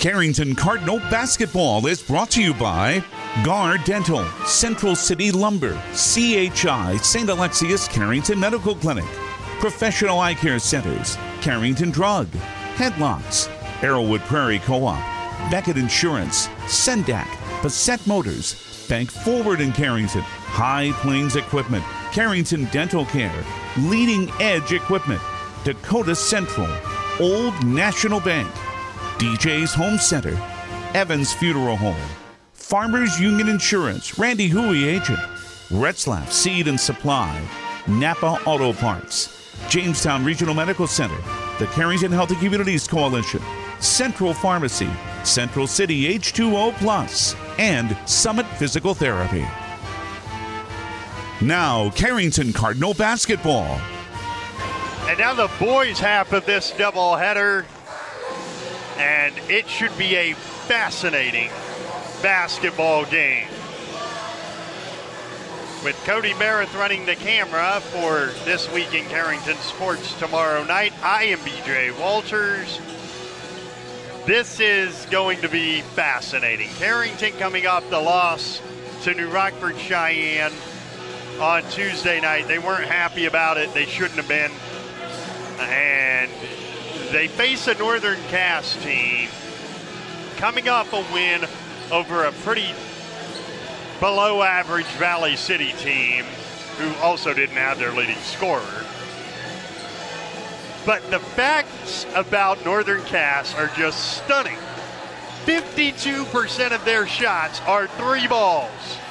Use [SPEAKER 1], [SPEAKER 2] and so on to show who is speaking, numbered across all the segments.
[SPEAKER 1] Carrington Cardinal basketball is brought to you by Gar Dental, Central City Lumber, CHI, St. Alexius Carrington Medical Clinic, Professional Eye Care Centers, Carrington Drug, Headlocks, Arrowwood Prairie Co-op, Beckett Insurance, Sendak, Bassett Motors, Bank Forward in Carrington, High Plains Equipment, Carrington Dental Care, Leading Edge Equipment, Dakota Central, Old National Bank, DJ's Home Center, Evans Funeral Home, Farmers Union Insurance, Randy Huey Agent, Retzlaff Seed and Supply, Napa Auto Parts, Jamestown Regional Medical Center, the Carrington Healthy Communities Coalition, Central Pharmacy, Central City H2O Plus, and Summit Physical Therapy. Now, Carrington Cardinal basketball.
[SPEAKER 2] And now the boys' half of this doubleheader, and it should be a fascinating basketball game. With Cody Barrett running the camera for This Week in Carrington Sports tomorrow night, I am BJ Walters. This is going to be fascinating. Carrington coming off the loss to New Rockford Cheyenne on Tuesday night. They weren't happy about it. They shouldn't have been. And they face a Northern Cass team coming off a win over a pretty below average Valley City team who also didn't have their leading scorer. But the facts about Northern Cass are just stunning. 52% of their shots are three balls.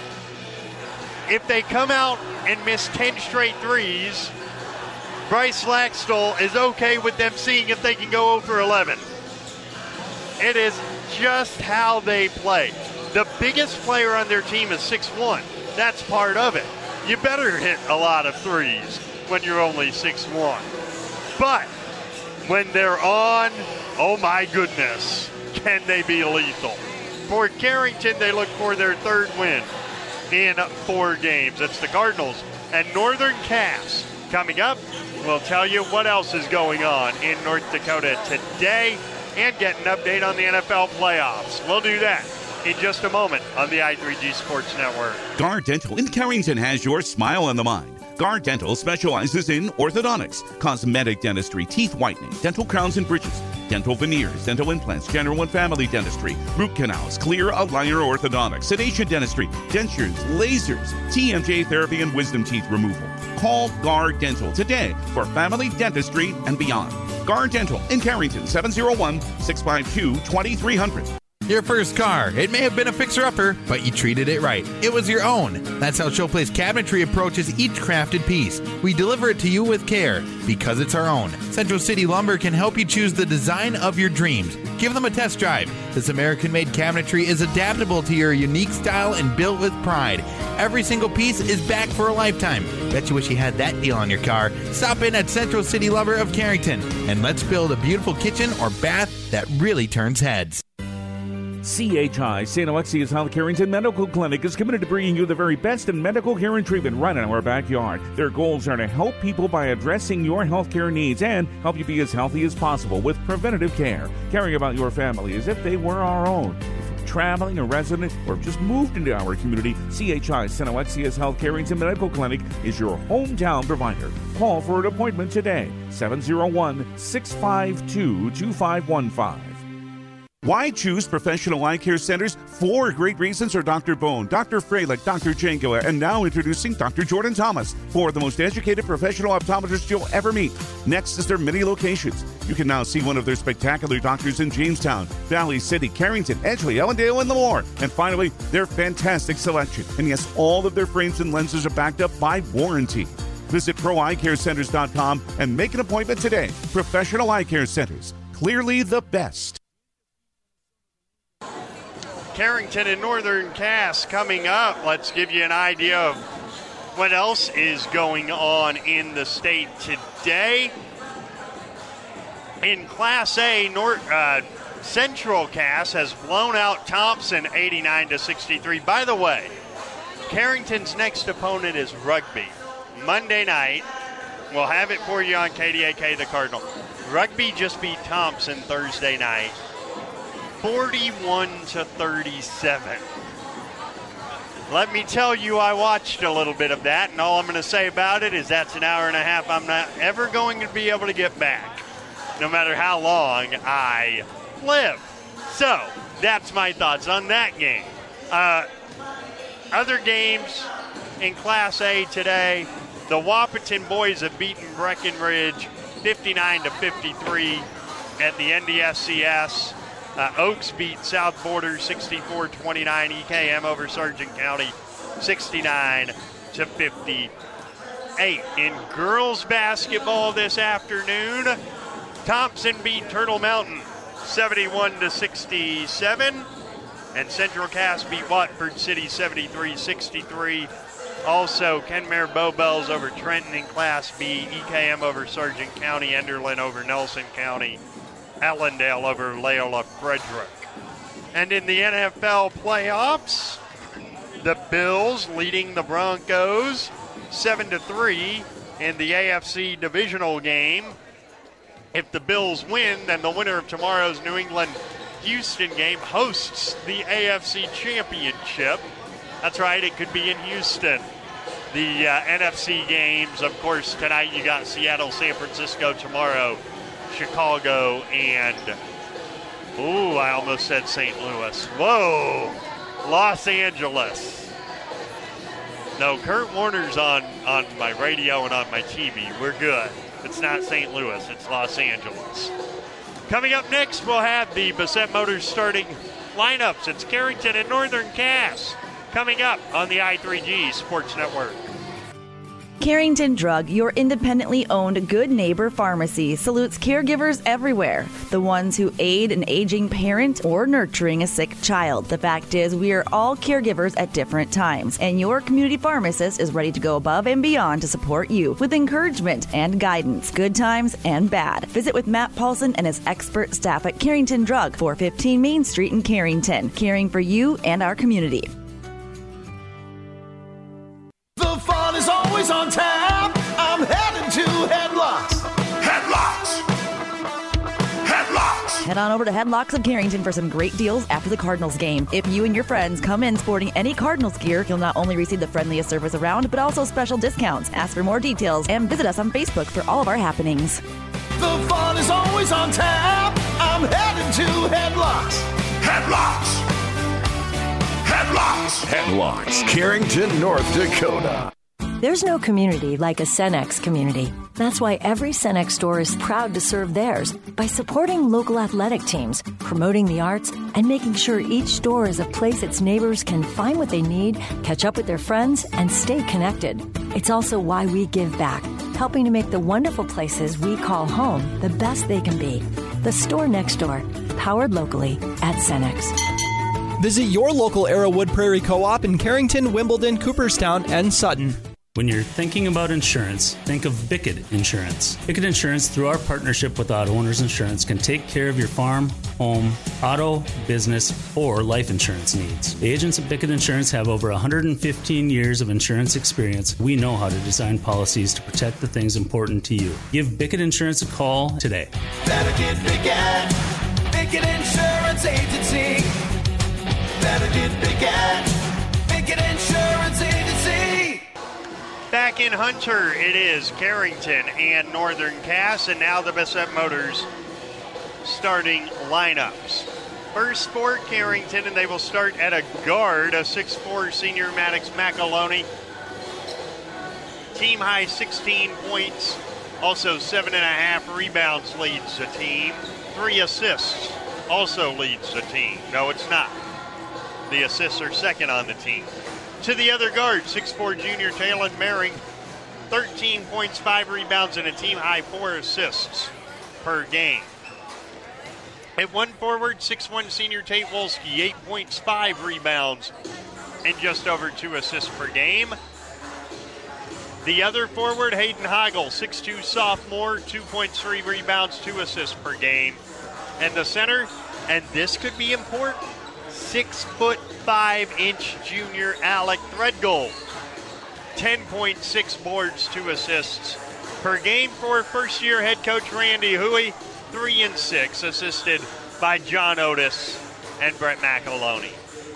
[SPEAKER 2] If they come out and miss 10 straight threes, Bryce Laxdal is okay with them seeing if they can go 0 for 11. It is just how they play. The biggest player on their team is 6'1". That's part of it. You better hit a lot of threes when you're only 6'1". But when they're on, oh my goodness, can they be lethal? For Carrington, they look for their third win in 4 games. It's the Cardinals and Northern Cass. Coming up, we'll tell you what else is going on in North Dakota today and get an update on the NFL playoffs. We'll do that in just a moment on the i3G Sports Network.
[SPEAKER 1] Gar Dental in Carrington has your smile on the mind. Gar Dental specializes in orthodontics, cosmetic dentistry, teeth whitening, dental crowns and bridges, dental veneers, dental implants, general and family dentistry, root canals, clear aligner orthodontics, sedation dentistry, dentures, lasers, TMJ therapy, and wisdom teeth removal. Call Gar Dental today for family dentistry and beyond. Gar Dental in Carrington, 701-652-2300.
[SPEAKER 3] Your first car. It may have been a fixer-upper, but you treated it right. It was your own. That's how Showplace Cabinetry approaches each crafted piece. We deliver it to you with care, because it's our own. Central City Lumber can help you choose the design of your dreams. Give them a test drive. This American-made cabinetry is adaptable to your unique style and built with pride. Every single piece is back for a lifetime. Bet you wish you had that deal on your car. Stop in at Central City Lumber of Carrington, and let's build a beautiful kitchen or bath that really turns heads.
[SPEAKER 4] CHI, St. Alexius Health Carrington Medical Clinic, is committed to bringing you the very best in medical care and treatment right in our backyard. Their goals are to help people by addressing your health care needs and help you be as healthy as possible with preventative care, caring about your family as if they were our own. If you're traveling, a resident, or just moved into our community, CHI, St. Alexius Health Carrington Medical Clinic is your hometown provider. Call for an appointment today, 701-652-2515.
[SPEAKER 1] Why choose Professional Eye Care Centers? 4 great reasons are Dr. Bone, Dr. Freilich, Dr. Jangela, and now introducing Dr. Jordan Thomas, 4 of the most educated professional optometrists you'll ever meet. Next is their many locations. You can now see one of their spectacular doctors in Jamestown, Valley City, Carrington, Edgeley, Ellendale, and Lemoore. And finally, their fantastic selection. And yes, all of their frames and lenses are backed up by warranty. Visit ProEyeCareCenters.com and make an appointment today. Professional Eye Care Centers, clearly the best.
[SPEAKER 2] Carrington and Northern Cass coming up. Let's give you an idea of what else is going on in the state today. In Class A, Central Cass has blown out Thompson 89-63. By the way, Carrington's next opponent is Rugby. Monday night, we'll have it for you on KDAK, the Cardinal. Rugby just beat Thompson Thursday night. 41-37. Let me tell you, I watched a little bit of that, and all I'm going to say about it is that's an hour and a half I'm not ever going to be able to get back, no matter how long I live. So, that's my thoughts on that game. Other games in Class A today, the Wahpeton boys have beaten Breckenridge 59-53 at the NDSCS. Oaks beat South Border 64-29. EKM over Sargent County 69-58. In girls basketball this afternoon, Thompson beat Turtle Mountain 71-67. And Central Cass beat Watford City 73-63. Also, Kenmare Bowbells over Trenton in Class B. EKM over Sargent County. Enderlin over Nelson County. Allendale over Loyola Frederick. And in the NFL playoffs, the Bills leading the Broncos 7-3 in the AFC divisional game. If the Bills win, then the winner of tomorrow's New England-Houston game hosts the AFC Championship. That's right, it could be in Houston. The NFC games, of course, tonight you got Seattle, San Francisco, tomorrow Chicago, and, I almost said St. Louis. Whoa, Los Angeles. No, Kurt Warner's on my radio and on my TV. We're good. It's not St. Louis, it's Los Angeles. Coming up next, we'll have the Bassett Motors starting lineups. It's Carrington and Northern Cass coming up on the I3G Sports Network.
[SPEAKER 5] Carrington Drug, your independently owned Good Neighbor Pharmacy, salutes caregivers everywhere. The ones who aid an aging parent or nurturing a sick child. The fact is, we are all caregivers at different times, and your community pharmacist is ready to go above and beyond to support you with encouragement and guidance, good times and bad. Visit with Matt Paulson and his expert staff at Carrington Drug, 415 Main Street in Carrington, caring for you and our community.
[SPEAKER 6] The fun is always on tap. I'm headed to Headlocks. Headlocks. Headlocks.
[SPEAKER 5] Head on over to Headlocks of Carrington for some great deals after the Cardinals game. If you and your friends come in sporting any Cardinals gear, you'll not only receive the friendliest service around, but also special discounts. Ask for more details and visit us on Facebook for all of our happenings.
[SPEAKER 6] The fun is always on tap. I'm headed to Headlocks. Headlocks. Headlocks.
[SPEAKER 7] Headlocks, Carrington, North Dakota.
[SPEAKER 8] There's no community like a Cenex community. That's why every Cenex store is proud to serve theirs by supporting local athletic teams, promoting the arts, and making sure each store is a place its neighbors can find what they need, catch up with their friends, and stay connected. It's also why we give back, helping to make the wonderful places we call home the best they can be. The store next door, powered locally at Cenex.
[SPEAKER 9] Visit your local Arrowwood Prairie Co-op in Carrington, Wimbledon, Cooperstown, and Sutton.
[SPEAKER 10] When you're thinking about insurance, think of Bickett Insurance. Bickett Insurance, through our partnership with Auto Owners Insurance, can take care of your farm, home, auto, business, or life insurance needs. The agents at Bickett Insurance have over 115 years of insurance experience. We know how to design policies to protect the things important to you. Give Bickett Insurance a call today.
[SPEAKER 6] Better get Bickett. Bickett Insurance Agency. Better get Bickett. Bickett Insurance Agency.
[SPEAKER 2] Back in Hunter, it is Carrington and Northern Cass, and now the Bassett Motors starting lineups. First for Carrington, and they will start at a guard, a 6'4" senior Maddox McAloney. Team high 16 points, also 7.5 rebounds leads the team. 3 assists also leads the team. No, it's not. The assists are second on the team. To the other guard, 6'4" junior Talon Mering, 13 points, 5 rebounds, and a team-high 4 assists per game. At one forward, 6'1" senior Tate Wolski, 8 points, 5 rebounds, and just over 2 assists per game. The other forward, Hayden Heigl, 6'2" sophomore, 2 points, 3 rebounds, 2 assists per game. And the center, and this could be important, 6'5" junior Alec Threadgold. 10.6 boards, 2 assists per game for first-year head coach Randy Huey. 3 and 6, assisted by John Otis and Brett McAloney.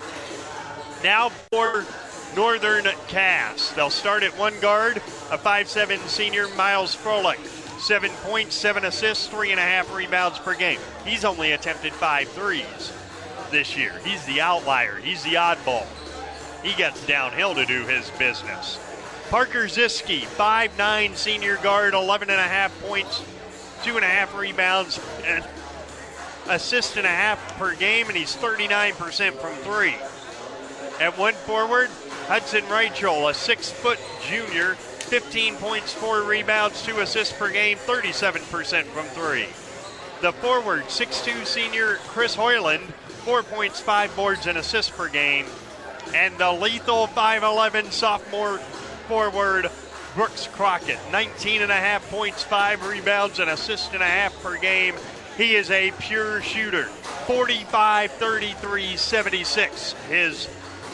[SPEAKER 2] Now for Northern Cass. They'll start at one guard, a 5'7" senior, Miles Froelich. 7 points, 7 assists, 3.5 rebounds per game. He's only attempted 5 threes this year. He's the outlier. He's the oddball. He gets downhill to do his business. Parker Ziske, 5'9" senior guard, 11.5 points, 2.5 rebounds, and assist and a half per game, and he's 39% from 3. At one forward, Hudson Rachel, a 6-foot junior, 15 points, 4 rebounds, 2 assists per game, 37% from 3. The forward, 6'2" senior Chris Hoyland, 4 points, 5 boards, and assists per game. And the lethal 5'11" sophomore forward, Brooks Crockett, 19.5 points, 5 rebounds, and assists and a half per game. He is a pure shooter. 45, 33, 76. His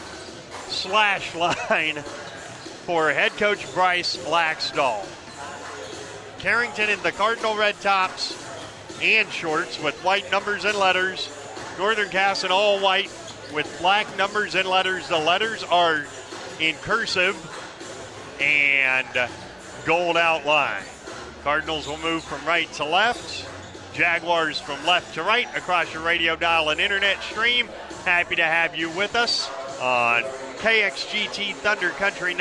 [SPEAKER 2] slash line for head coach Bryce Laxdal. Carrington in the Cardinal red tops and shorts with white numbers and letters. Northern Cass in all white with black numbers and letters. The letters are in cursive and gold outline. Cardinals will move from right to left. Jaguars from left to right across your radio dial and internet stream. Happy to have you with us on KXGT Thunder Country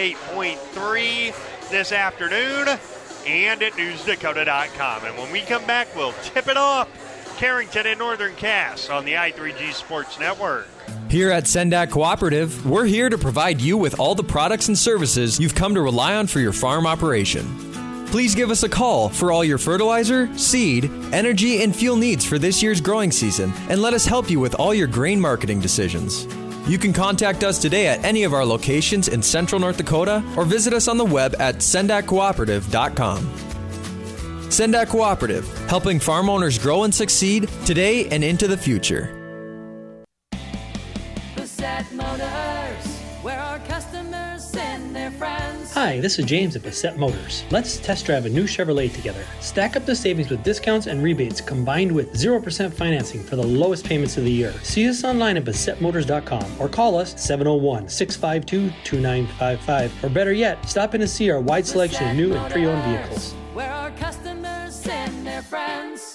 [SPEAKER 2] 98.3 this afternoon and at newsdakota.com. And when we come back, we'll tip it off. Carrington and Northern Cass on the I3G Sports Network.
[SPEAKER 9] Here at Sendak Cooperative, we're here to provide you with all the products and services you've come to rely on for your farm operation. Please give us a call for all your fertilizer, seed, energy, and fuel needs for this year's growing season, and let us help you with all your grain marketing decisions. You can contact us today at any of our locations in Central North Dakota or visit us on the web at sendakcooperative.com. Sendak Cooperative, helping farm owners grow and succeed today and into the future.
[SPEAKER 11] Bassett Motors, where our customers send their friends.
[SPEAKER 12] Hi, this is James at Bassett Motors. Let's test drive a new Chevrolet together. Stack up the savings with discounts and rebates combined with 0% financing for the lowest payments of the year. See us online at BassettMotors.com or call us 701-652-2955. Or better yet, stop in to see our wide selection of new and pre-owned vehicles.
[SPEAKER 11] Where our customers send their friends.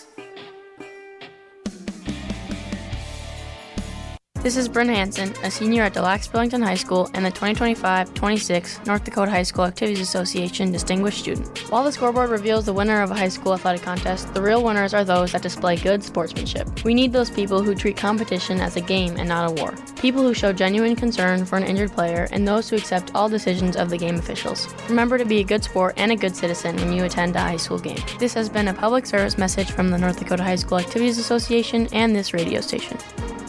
[SPEAKER 13] This is Bryn Hansen, a senior at Delax Burlington High School and the 2025-26 North Dakota High School Activities Association Distinguished Student. While the scoreboard reveals the winner of a high school athletic contest, the real winners are those that display good sportsmanship. We need those people who treat competition as a game and not a war. People who show genuine concern for an injured player and those who accept all decisions of the game officials. Remember to be a good sport and a good citizen when you attend a high school game. This has been a public service message from the North Dakota High School Activities Association and this radio station.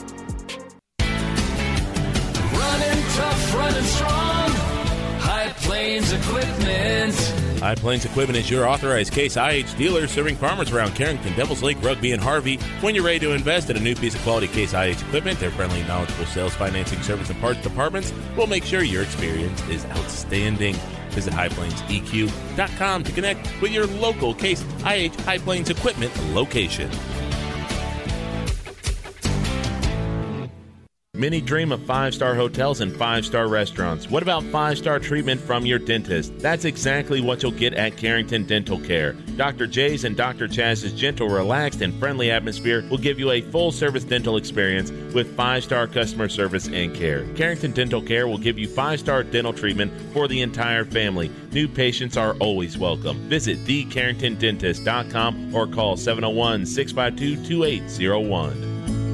[SPEAKER 6] Running strong, High Plains Equipment.
[SPEAKER 14] High Plains Equipment is your authorized Case IH dealer serving farmers around Carrington, Devils Lake, Rugby, and Harvey. When you're ready to invest in a new piece of quality Case IH equipment, their friendly, knowledgeable sales, financing, service, and parts departments will make sure your experience is outstanding. Visit highplainseq.com to connect with your local Case IH High Plains Equipment location. Many dream of 5-star hotels and 5-star restaurants. What about 5-star treatment from your dentist? That's exactly what you'll get at Carrington Dental Care. Dr. J's and Dr. Chaz's gentle, relaxed, and friendly atmosphere will give you a full-service dental experience with 5-star customer service and care. Carrington Dental Care will give you 5-star dental treatment for the entire family. New patients are always welcome. Visit thecarringtondentist.com or call 701-652-2801.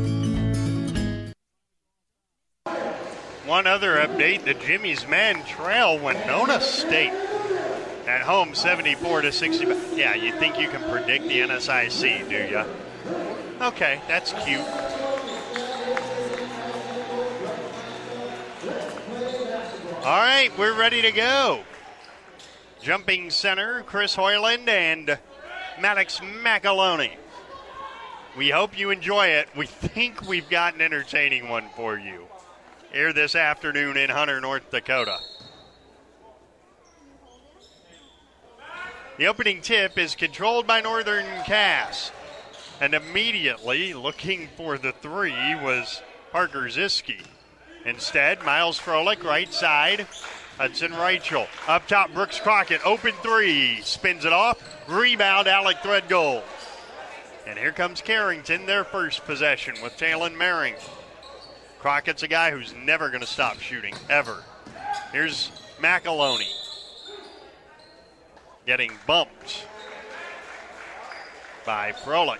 [SPEAKER 2] One other update, the Jimmy's men trail Winona State at home 74-65. Yeah, you think you can predict the NSIC, do you? Okay, that's cute. All right, we're ready to go. Jumping center, Chris Hoyland and Maddox McAloney. We hope you enjoy it. We think we've got an entertaining one for you here this afternoon in Hunter, North Dakota. The opening tip is controlled by Northern Cass. And immediately looking for the three was Parker Ziske. Instead, Miles Froelich, right side. Hudson Rachel. Up top, Brooks Crockett. Open three. Spins it off. Rebound, Alec Threadgold. And here comes Carrington, their first possession with Talon Merring. Crockett's a guy who's never going to stop shooting, ever. Here's McAloney. Getting bumped by Froelich.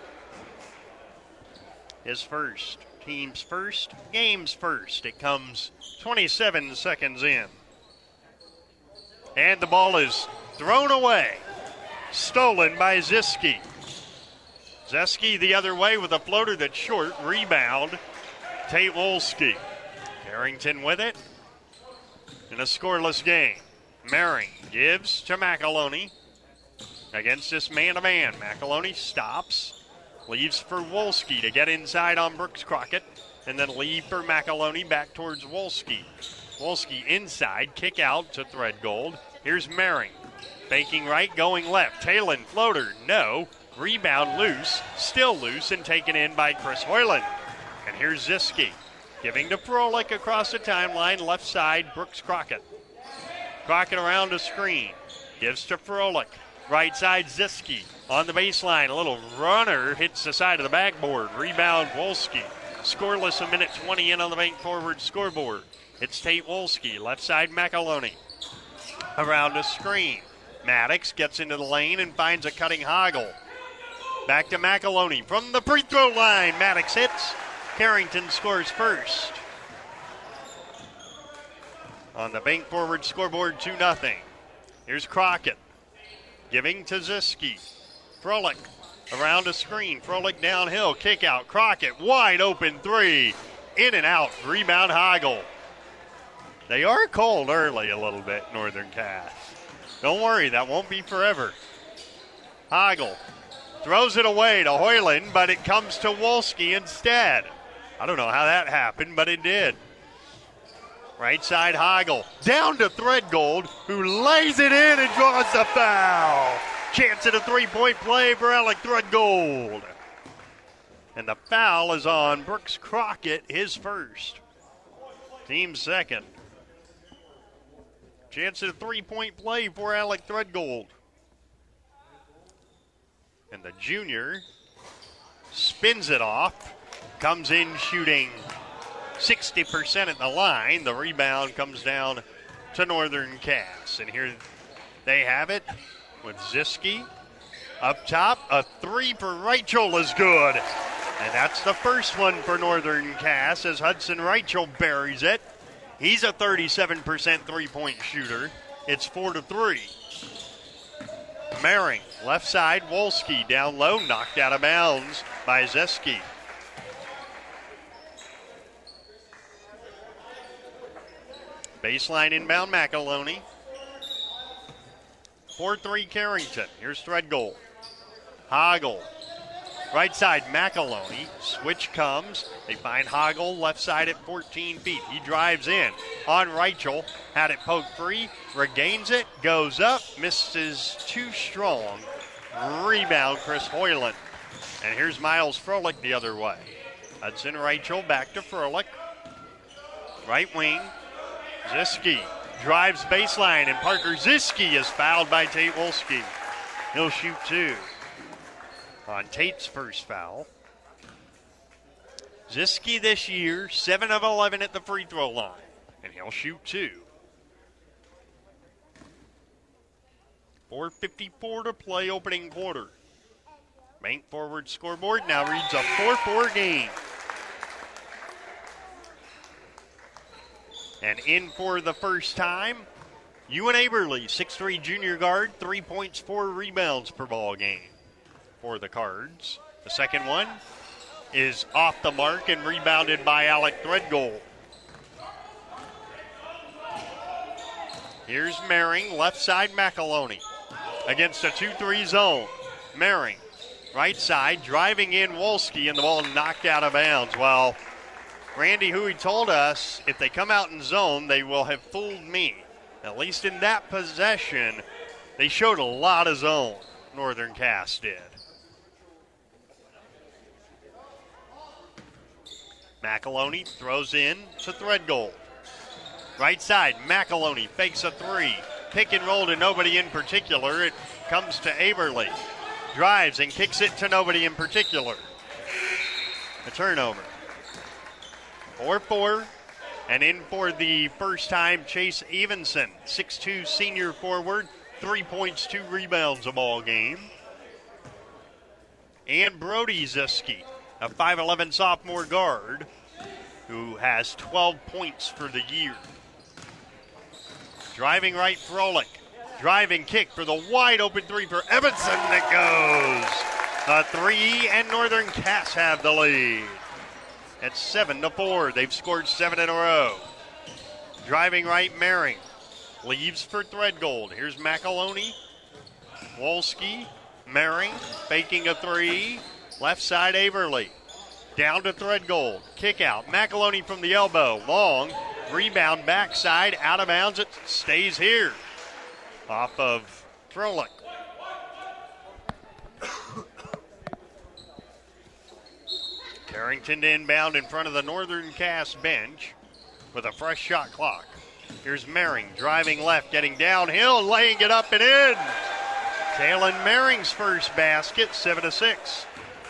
[SPEAKER 2] His first, team's first, game's first. It comes 27 seconds in. And the ball is thrown away. Stolen by Ziske. Ziske the other way with a floater that's short. Rebound, Tate Wolski. Carrington with it in a scoreless game. Merring gives to McAloney. Against this man-to-man. McAloney stops. Leaves for Wolski to get inside on Brooks Crockett. And then leave for McAloney back towards Wolski. Wolski inside. Kick out to Threadgold. Here's Merring. Faking right, going left. Talon floater. No. Rebound loose. Still loose and taken in by Chris Hoyland. And here's Ziske. Giving to Froelich across the timeline. Left side, Brooks Crockett. Crockett around a screen. Gives to Froelich. Right side, Ziske. On the baseline, a little runner hits the side of the backboard. Rebound, Wolski. Scoreless, a minute 20 in on the bank forward scoreboard. It's Tate Wolski. Left side, McAloney. Around a screen. Maddox gets into the lane and finds a cutting Hoggle. Back to McAloney from the free throw line. Maddox hits. Carrington scores first. On the bank forward scoreboard, 2-0. Here's Crockett. Giving to Ziske. Froelich around a screen. Froelich downhill. Kick out. Crockett. Wide open three. In and out. Rebound Hoggle. They are cold early a little bit, Northern Cass. Don't worry, that won't be forever. Hoggle throws it away to Hoyland, but it comes to Wolski instead. I don't know how that happened, but it did. Right side Hoggle. Down to Threadgold, who lays it in and draws the foul. Chance at a three-point play for Alec Threadgold. And the foul is on Brooks Crockett, his first. Team second. Chance at a three-point play for Alec Threadgold. And the junior spins it off. Comes in shooting 60% at the line. The rebound comes down to Northern Cass. And here they have it with Ziske. Up top, a three for Rachel is good. And that's the first one for Northern Cass as Hudson Rachel buries it. He's a 37% three-point shooter. It's 4-3. Merring, left side, Wolski down low, knocked out of bounds by Ziske. Baseline inbound, McAloney. 4-3 Carrington. Here's Threadgold. Hoggle. Right side, McAloney. Switch comes. They find Hoggle left side at 14 feet. He drives in on Rachel. Had it poked free. Regains it. Goes up. Misses too strong. Rebound, Chris Hoyland. And here's Miles Froelich the other way. Hudson Rachel back to Froelich. Right wing. Ziske drives baseline, and Parker Ziske is fouled by Tate Wolski. He'll shoot two on Tate's first foul. Ziske this year, 7 of 11 at the free throw line, and he'll shoot two. 4:54 to play opening quarter. Bank forward scoreboard now reads a 4-4 game. And in for the first time, Ewan Aberle, 6'3 junior guard, 3 points, 4 rebounds per ball game for the Cards. The second one is off the mark and rebounded by Alec Threadgold. Here's Merring, left side McAloney against a 2-3 zone. Merring, right side, driving in Wolski, and the ball knocked out of bounds. Well, Randy Huey told us if they come out in zone, they will have fooled me. At least in that possession, they showed a lot of zone, Northern Cass did. McAloney throws in to Threadgold. Right side, McAloney fakes a three. Pick and roll to nobody in particular. It comes to Averly. Drives and kicks it to nobody in particular. A turnover. 4-4. And in for the first time, Chase Evenson, 6'2", senior forward, 3 points, 2 rebounds a ball game. And Brody Zeski, a 5'11" sophomore guard, who has 12 points for the year. Driving right, Froelich. Driving kick for the wide open three for Evanson. It goes. A three, and Northern Cass have the lead. It's 7-4. They've scored 7 in a row. Driving right, Mehring. Leaves for Threadgold. Here's McAloney. Wolski. Mehring faking a three. Left side, Averly. Down to Threadgold. Kick out. McAloney from the elbow. Long. Rebound backside. Out of bounds. It stays here. Off of Froelich. Carrington to inbound in front of the Northern Cass bench with a fresh shot clock. Here's Mehring driving left, getting downhill, laying it up and in. Taylon Mehring's first basket, 7-6.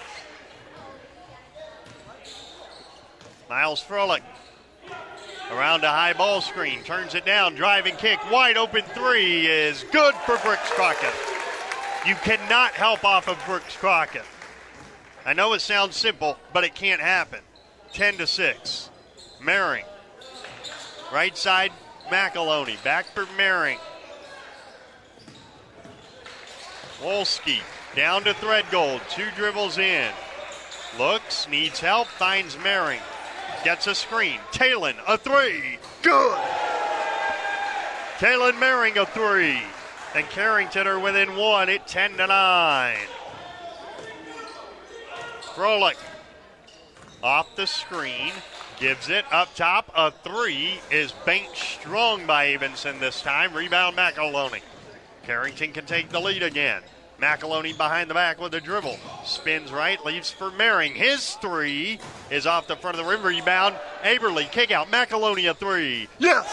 [SPEAKER 2] Miles Froelich around a high ball screen, turns it down, driving kick, wide open three is good for Brooks Crockett. You cannot help off of Brooks Crockett. I know it sounds simple, but it can't happen. 10-6. Mehring. Right side, McAloney. Back for Mehring. Wolski down to Threadgold. 2 dribbles in. Looks, needs help, finds Mehring. Gets a screen. Taylon, a three. Good! Taylon Mehring, a three. And Carrington are within 1 at 10-9. Froelich off the screen, gives it up top. A three is banked strong by Evenson this time. Rebound McAloney. Carrington can take the lead again. McAloney behind the back with a dribble. Spins right, leaves for Mehring. His three is off the front of the rim. Rebound, Averly. Kick out, McAloney a three. Yes!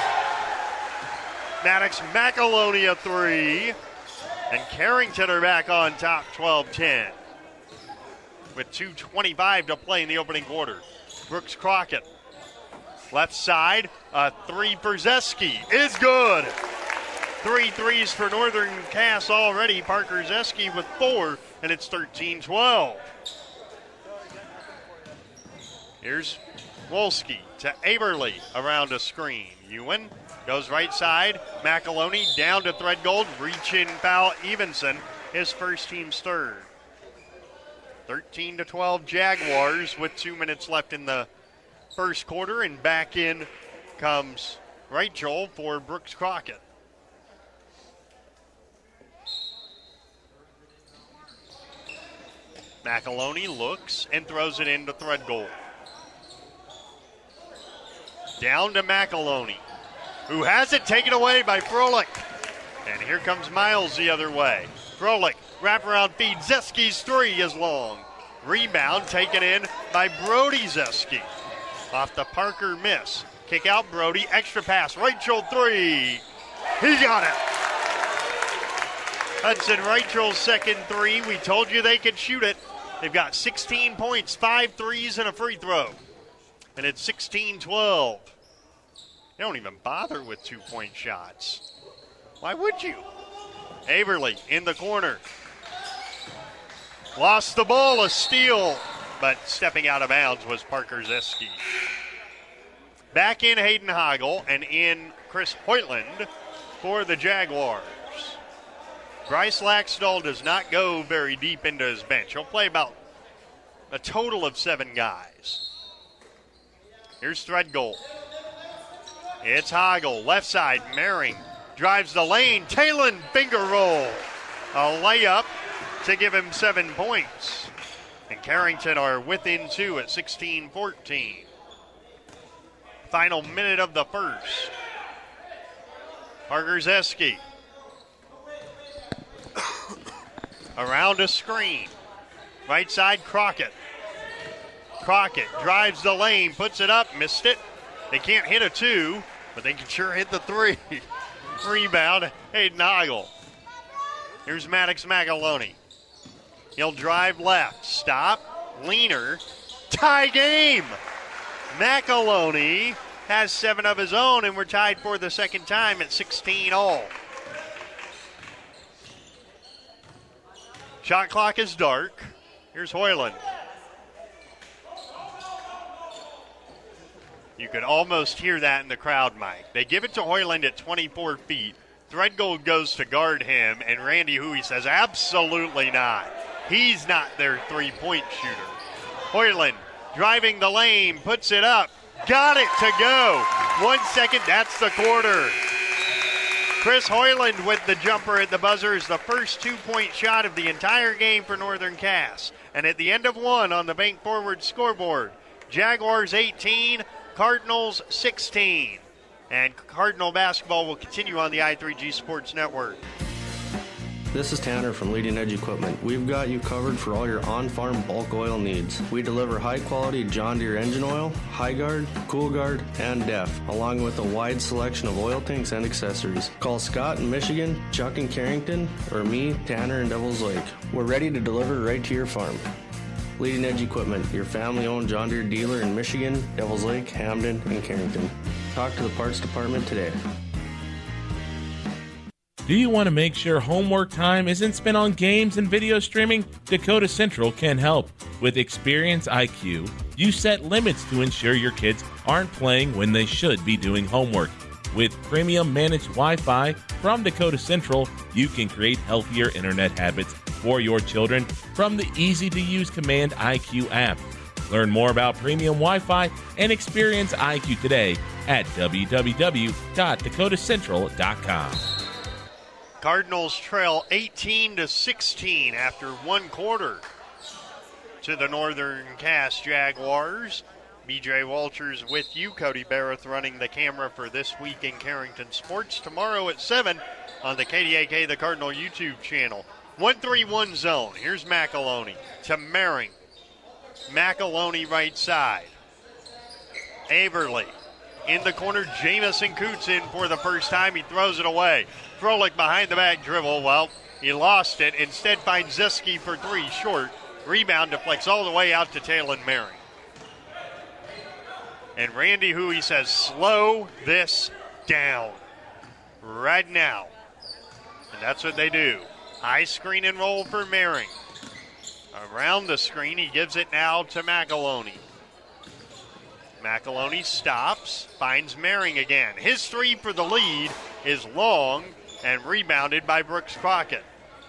[SPEAKER 2] Maddox McAloney a three. And Carrington are back on top, 12-10. With 2:25 to play in the opening quarter. Brooks Crockett. Left side, a three for Zeski is good. 3 threes for Northern Cass already. Parker Zeski with 4, and it's 13-12. Here's Wolski to Averly around a screen. Ewan goes right side. McAloney down to Threadgold. Reach in foul Evenson. His first team's third. 13-12 Jaguars with 2 minutes left in the first quarter, and back in comes Rachel for Brooks Crockett. McAloney looks and throws it into Threadgold. Down to McAloney, who has it taken away by Froelich. And here comes Miles the other way. Froelich, wraparound feed. Zeski's three is long. Rebound taken in by Brody Zeski. Off the Parker miss. Kick out Brody. Extra pass. Rachel three. He got it. Hudson Rachel's second three. We told you they could shoot it. They've got 16 points, 5 threes, and a free throw. And it's 16-12. They don't even bother with 2-point shots. Why would you? Averly in the corner. Lost the ball, a steal, but stepping out of bounds was Parker Zeski. Back in Hayden Hoggle and in Chris Hoytland for the Jaguars. Bryce Laxdal does not go very deep into his bench. He'll play about a total of 7 guys. Here's Threadgold. It's Hoggle, left side, Mehring drives the lane. Taylon finger roll. A layup to give him 7 points. And Carrington are within 2 at 16-14. Final minute of the first. Parker Zeski. Around a screen. Right side, Crockett. Crockett drives the lane, puts it up, missed it. They can't hit a 2, but they can sure hit the 3. Rebound, Hayden Hagel. Here's Maddox Magaloni. He'll drive left, stop, leaner, tie game. Magaloni has 7 of his own, and we're tied for the second time at 16 all. Shot clock is dark. Here's Hoyland. You could almost hear that in the crowd, Mike. They give it to Hoyland at 24 feet. Threadgold goes to guard him, and Randy Huey says, absolutely not. He's not their three-point shooter. Hoyland driving the lane, puts it up. Got it to go. 1 second, that's the quarter. Chris Hoyland with the jumper at the buzzer is the first 2-point shot of the entire game for Northern Cass. And at the end of 1 on the Bank Forward scoreboard, Jaguars 18, Cardinals 16. And Cardinal basketball will continue on the I3G Sports Network.
[SPEAKER 15] This is Tanner from Leading Edge Equipment. We've got you covered for all your on-farm bulk oil needs. We deliver high-quality John Deere engine oil, High-Guard, Cool-Guard, and DEF, along with a wide selection of oil tanks and accessories. Call Scott in Michigan, Chuck in Carrington, or me, Tanner in Devils Lake. We're ready to deliver right to your farm. Leading Edge Equipment, your family-owned John Deere dealer in Michigan, Devils Lake, Hamden, and Carrington. Talk to the parts department today.
[SPEAKER 14] Do you want to make sure homework time isn't spent on games and video streaming? Dakota Central can help. With Experience IQ, you set limits to ensure your kids aren't playing when they should be doing homework. With premium managed Wi-Fi from Dakota Central, you can create healthier internet habits for your children from the easy-to-use Command IQ app. Learn more about premium Wi-Fi and Experience IQ today at www.dakotacentral.com.
[SPEAKER 2] Cardinals trail 18-16 after 1 quarter to the Northern Cass Jaguars. BJ Walters with you. Cody Barrett running the camera for This Week in Carrington Sports. Tomorrow at 7 on the KDAK, the Cardinal YouTube channel. 1-3-1 zone. Here's McAloney to Mehring. McAloney right side. Averly in the corner. Jamison Coots in for the first time. He throws it away. Froelich behind the back dribble. Well, he lost it. Instead finds Ziske for 3 short. Rebound deflects all the way out to Talon Mehring. And Randy Huey says, slow this down right now. And that's what they do. High screen and roll for Mehring. Around the screen, he gives it now to McAloney. McAloney stops, finds Mehring again. His 3 for the lead is long and rebounded by Brooks Crockett.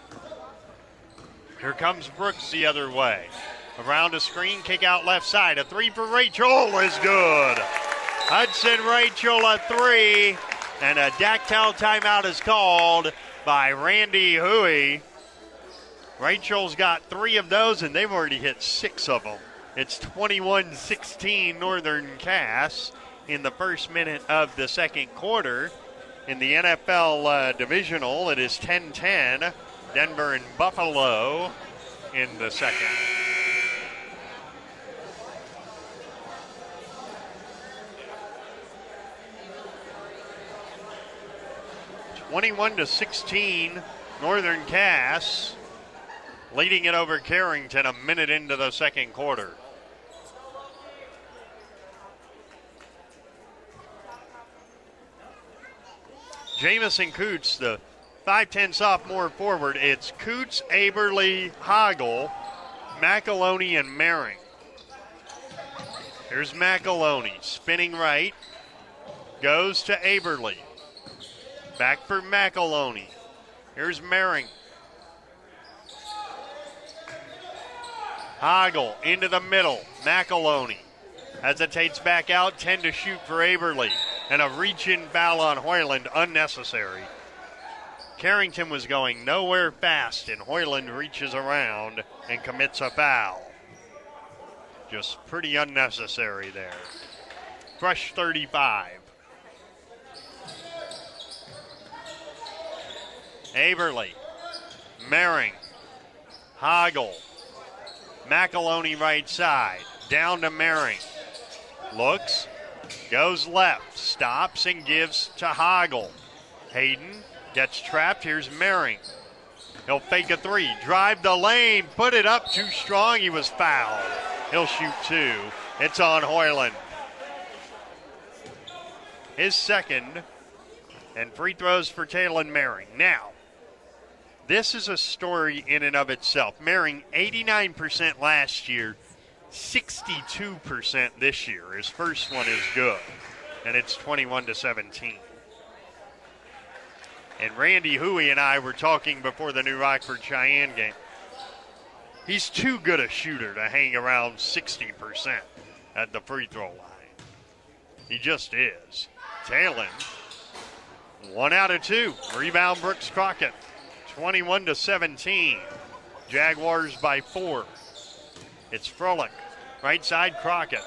[SPEAKER 2] Here comes Brooks the other way. Around a screen, kick out left side. A 3 for Rachel is good. Hudson Rachel a 3, and a Dactyl timeout is called by Randy Huey. Rachel's got 3 of those, and they've already hit 6 of them. It's 21-16 Northern Cass in the first minute of the second quarter. In the NFL divisional, it is 10-10. Denver and Buffalo in the second. (21-16) Northern Cass leading it over Carrington a minute into the second quarter. Jamison Coots, the 5'10 sophomore forward. It's Coots, Aberly, Hagel, McAloney, and Mehring. Here's McAloney, spinning right, goes to Aberly. Back for McAloney. Here's Mehring. Hagel into the middle. McAloney hesitates back out. 10 to shoot for Aberly. And a reach-in foul on Hoyland, unnecessary. Carrington was going nowhere fast, and Hoyland reaches around and commits a foul. Just pretty unnecessary there. Fresh 35. Aberly, Mehring, Hagel, McAloney right side. Down to Mehring. Looks, goes left, stops and gives to Hagel. Hayden gets trapped. Here's Mehring. He'll fake a three, drive the lane, put it up too strong. He was fouled. He'll shoot two. It's on Hoyland. His second, and free throws for Talon Mehring. Now, this is a story in and of itself. Mehring, 89% last year, 62% this year. His first one is good, and it's 21-17. And Randy Huey and I were talking before the New Rockford Cheyenne game. He's too good a shooter to hang around 60% at the free throw line. He just is. Talon, 1 out of 2. Rebound Brooks Crockett, 21-17. Jaguars by 4. It's Froelich. Right side, Crockett.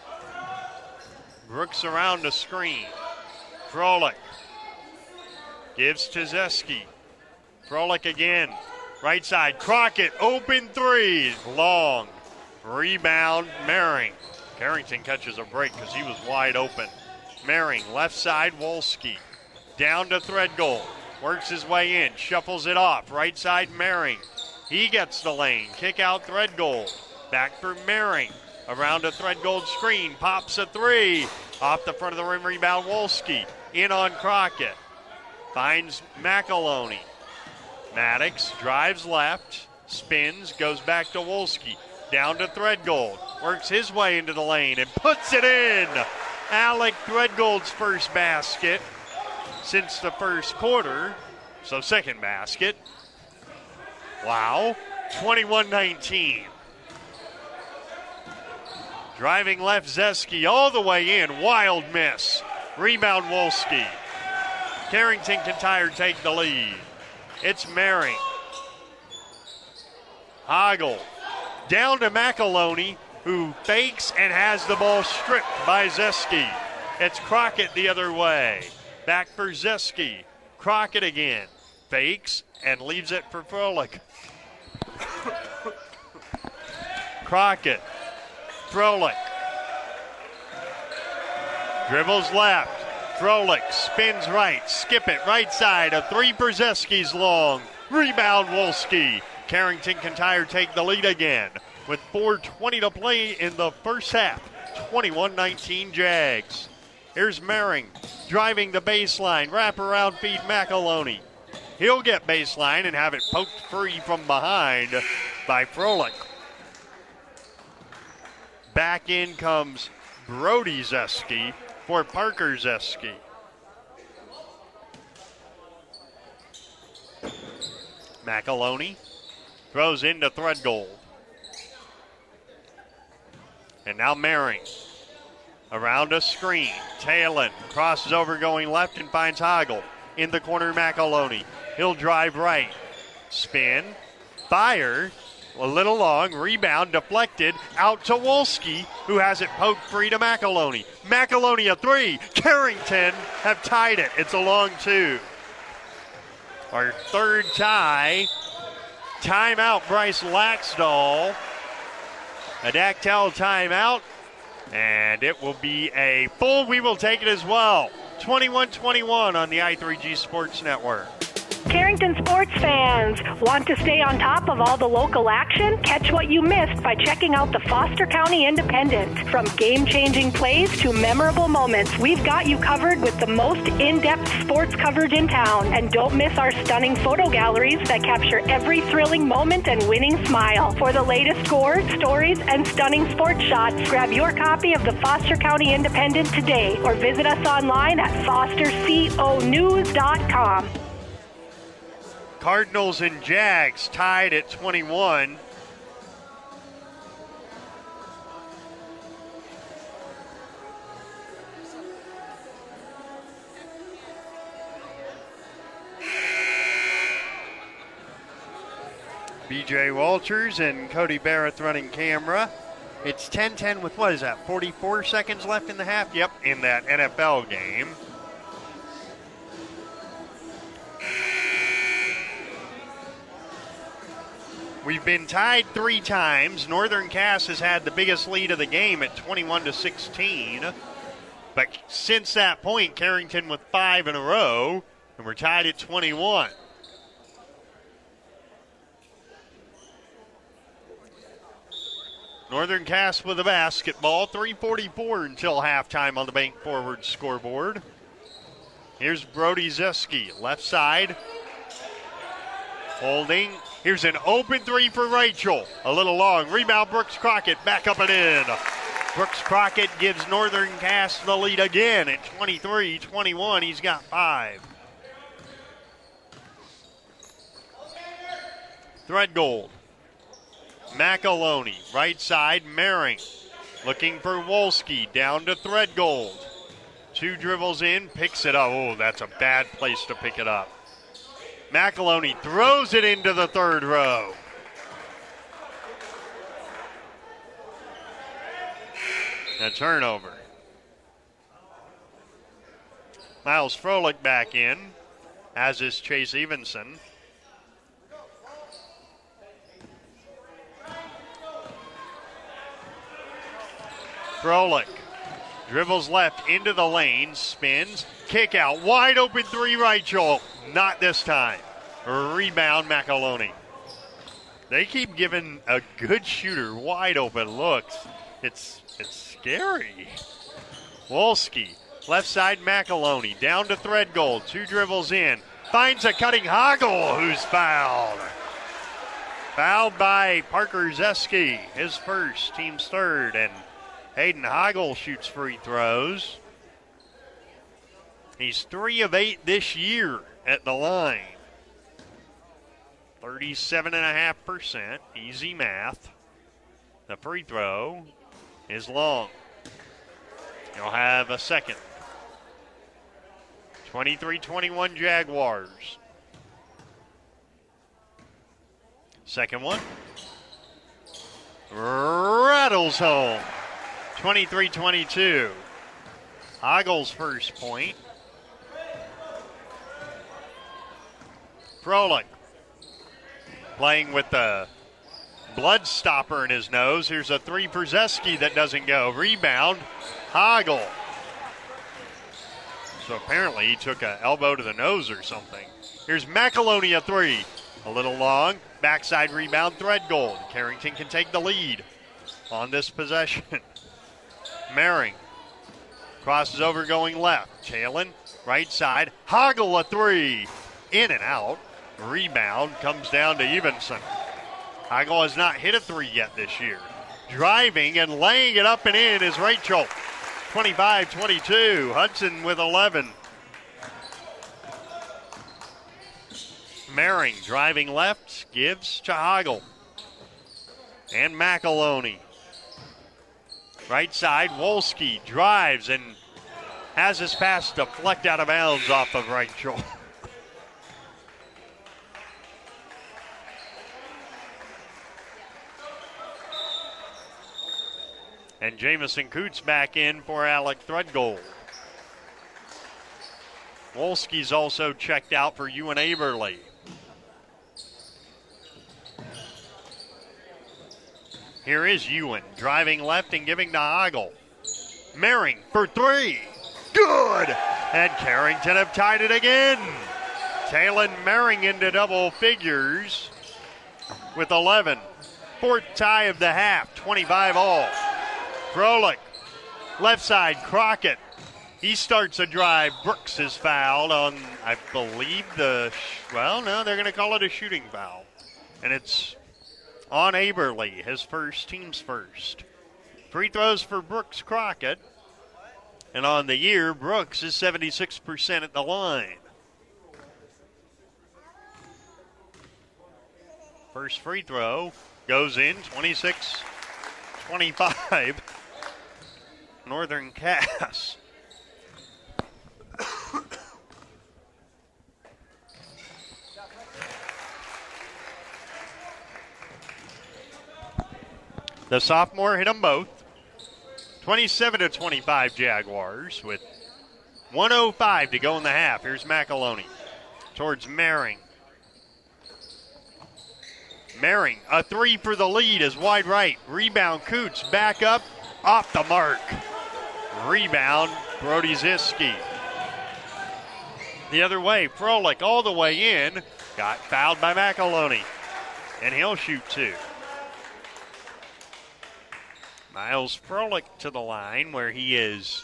[SPEAKER 2] Brooks around the screen. Froelich gives to Zeski. Froelich again. Right side, Crockett, open three. Long. Rebound, Mehring. Carrington catches a break because he was wide open. Mehring, left side, Wolski. Down to Threadgold. Works his way in, shuffles it off. Right side, Mehring. He gets the lane. Kick out Threadgold. Back for Mehring. Around a Threadgold screen. Pops a three. Off the front of the rim, rebound, Wolski. In on Crockett. Finds McAloney. Maddox drives left. Spins. Goes back to Wolski. Down to Threadgold. Works his way into the lane and puts it in. Alec Threadgold's first basket since the first quarter. So second basket. Wow. 21-19. Driving left, Zeski all the way in. Wild miss. Rebound, Wolski. Carrington Kintyre take the lead. It's Mehring. Hagel. Down to McAloney, who fakes and has the ball stripped by Zeski. It's Crockett the other way. Back for Zeski. Crockett again. Fakes and leaves it for Froelich. Crockett. Froelich. Dribbles left. Froelich spins right. Skip it. Right side. A three for Zeski's long. Rebound Wolski. Carrington Kintyre take the lead again with 4:20 to play in the first half. 21-19 Jags. Here's Mehring driving the baseline. Wraparound feed McAloney. He'll get baseline and have it poked free from behind by Froelich. Back in comes Brody Zeski for Parker Zeski. McAloney throws into Threadgold. And now Mehring around a screen. Talon crosses over going left and finds Hagel. In the corner, McAloney. He'll drive right. Spin. Fire. A little long. Rebound deflected. Out to Wolski, who has it poked free to McAloney. McAloney a three. Carrington have tied it. It's a long two. Our third tie. Timeout, Bryce Laxdal. A Dactyl timeout. And it will be a full. We will take it as well. 21-21 on the I3G Sports Network.
[SPEAKER 16] Carrington sports fans, want to stay on top of all the local action? Catch what you missed by checking out the Foster County Independent. From game-changing plays to memorable moments, we've got you covered with the most in-depth sports coverage in town. And don't miss our stunning photo galleries that capture every thrilling moment and winning smile. For the latest scores, stories, and stunning sports shots, grab your copy of the Foster County Independent today or visit us online at fosterconews.com.
[SPEAKER 2] Cardinals and Jags tied at 21. BJ Walters and Cody Barrett running camera. It's 10-10 with, what is that, 44 seconds left in the half? Yep, in that NFL game. We've been tied 3 times. Northern Cass has had the biggest lead of the game at 21-16. But since that point, Carrington with 5 in a row, and we're tied at 21. Northern Cass with the basketball. 3:44 until halftime on the Bank Forward scoreboard. Here's Brody Zeski, left side. Holding. Here's an open 3 for Rachel. A little long. Rebound, Brooks Crockett. Back up and in. Brooks Crockett gives Northern Cass the lead again at 23-21. He's got 5. Threadgold. McAloney, right side, Mehring. Looking for Wolski, down to Threadgold. 2 dribbles in, picks it up. Oh, that's a bad place to pick it up. McAloney throws it into the third row. A turnover. Miles Froelich back in, as is Chase Evenson. Froelich dribbles left into the lane, spins, kick out, wide open 3, Rachel. Not this time. Rebound, McAloney. They keep giving a good shooter wide open looks. It's scary. Wolski, left side, McAloney, down to Threadgold, 2 dribbles in, finds a cutting Hoggle, who's fouled. Fouled by Parker Zeski, his first, team's third, and Hayden Hoggle shoots free throws. He's 3 of 8 this year at the line. 37.5%, easy math. The free throw is long. He'll have a second. 23-21 Jaguars. Second one. Rattles home. 23-22. Hoggle's first point. Froelich playing with the blood stopper in his nose. Here's a 3 for Zeski that doesn't go. Rebound, Hoggle. So apparently he took an elbow to the nose or something. Here's McAloney, a 3. A little long. Backside rebound, Threadgold. Carrington can take the lead on this possession. Mehring crosses over going left. Chalin, right side. Hoggle, a 3. In and out. Rebound comes down to Evenson. Hoggle has not hit a 3 yet this year. Driving and laying it up and in is Rachel. 25-22. Hudson with 11. Mehring driving left, gives to Hoggle. And McAloney. Right side, Wolski drives and has his pass deflect out of bounds off of Rachel. And Jamison Coots back in for Alec Threadgold. Wolski's also checked out for Ewan Aberle. Here is Ewan driving left and giving to Hoggle. Mehring for 3. Good! And Carrington have tied it again. Talon Mehring into double figures with 11. 4th tie of the half, 25 all. Froelich, left side, Crockett. He starts a drive. Brooks is fouled on, I believe, they're going to call it a shooting foul. And it's on Aberle, his first, team's first. Free throws for Brooks Crockett. And on the year, Brooks is 76% at the line. First free throw goes in, 26-25. Northern Cass. The sophomore hit them both. 27-25 Jaguars with 1:05 to go in the half. Here's McAloney towards Mehring. Maring, a three for the lead is wide right. Rebound, Coots, back up, off the mark. Rebound, Brody Ziski. The other way, Froelich all the way in, got fouled by McAloney, and he'll shoot two. Miles Froelich to the line where he is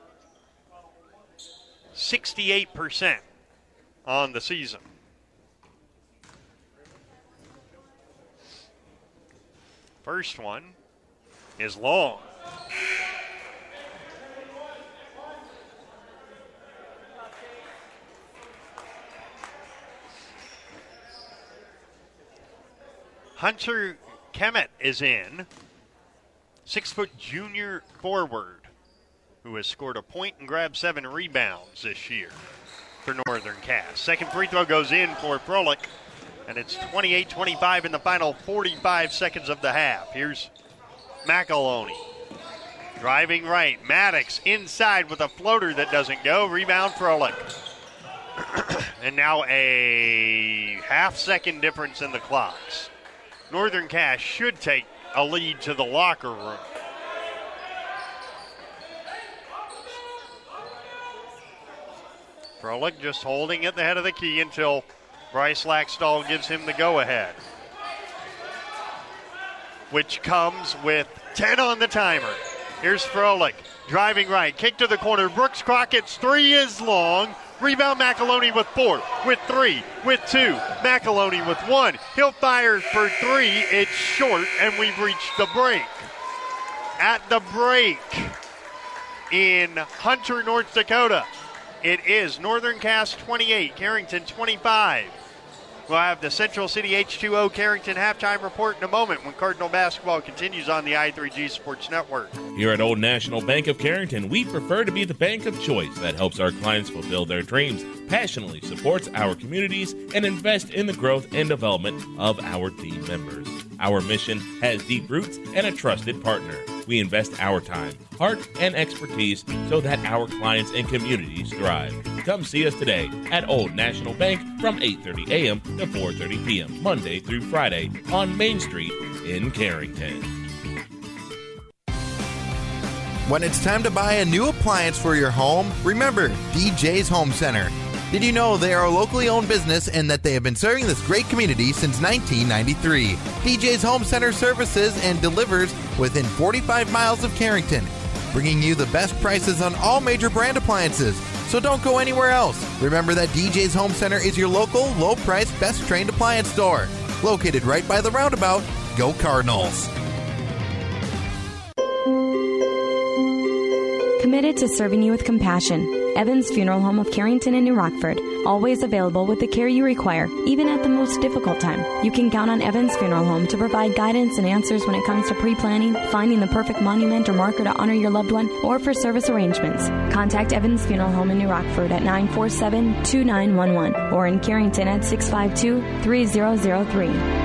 [SPEAKER 2] 68% on the season. First one is long. Hunter Kemet is in. 6-foot junior forward who has scored a point and grabbed 7 rebounds this year for Northern Cass. Second free throw goes in for Froelich, and it's 28-25 in the final 45 seconds of the half. Here's McAloney. Driving right. Maddox inside with a floater that doesn't go. Rebound Froelich. And now a half-second difference in the clocks. Northern Cass should take a lead to the locker room. Froelich just holding at the head of the key until Bryce Laxdal gives him the go-ahead, which comes with 10 on the timer. Here's Froelich driving right, kick to the corner. Brooks Crockett's three is long. Rebound McAloney with 4, with 3, with 2. McAloney with 1. He'll fire for 3. It's short, and we've reached the break. At the break in Hunter, North Dakota, it is Northern Cass 28, Carrington 25. We'll have the Central City H2O Carrington halftime report in a moment when Cardinal basketball continues on the I3G Sports Network.
[SPEAKER 14] Here at Old National Bank of Carrington, we prefer to be the bank of choice that helps our clients fulfill their dreams, passionately supports our communities, and invest in the growth and development of our team members. Our mission has deep roots and a trusted partner. We invest our time, heart, and expertise so that our clients and communities thrive. Come see us today at Old National Bank from 8:30 a.m. to 4:30 p.m. Monday through Friday on Main Street in Carrington.
[SPEAKER 3] When it's time to buy a new appliance for your home, remember DJ's Home Center. Did you know they are a locally owned business and that they have been serving this great community since 1993? DJ's Home Center services and delivers within 45 miles of Carrington, bringing you the best prices on all major brand appliances. So don't go anywhere else. Remember that DJ's Home Center is your local, low-priced, best-trained appliance store. Located right by the roundabout. Go Cardinals!
[SPEAKER 17] Committed to serving you with compassion. Evans Funeral Home of Carrington and New Rockford. Always available with the care you require, even at the most difficult time. You can count on Evans Funeral Home to provide guidance and answers when it comes to pre-planning, finding the perfect monument or marker to honor your loved one, or for service arrangements. Contact Evans Funeral Home in New Rockford at 947-2911 or in Carrington at 652-3003.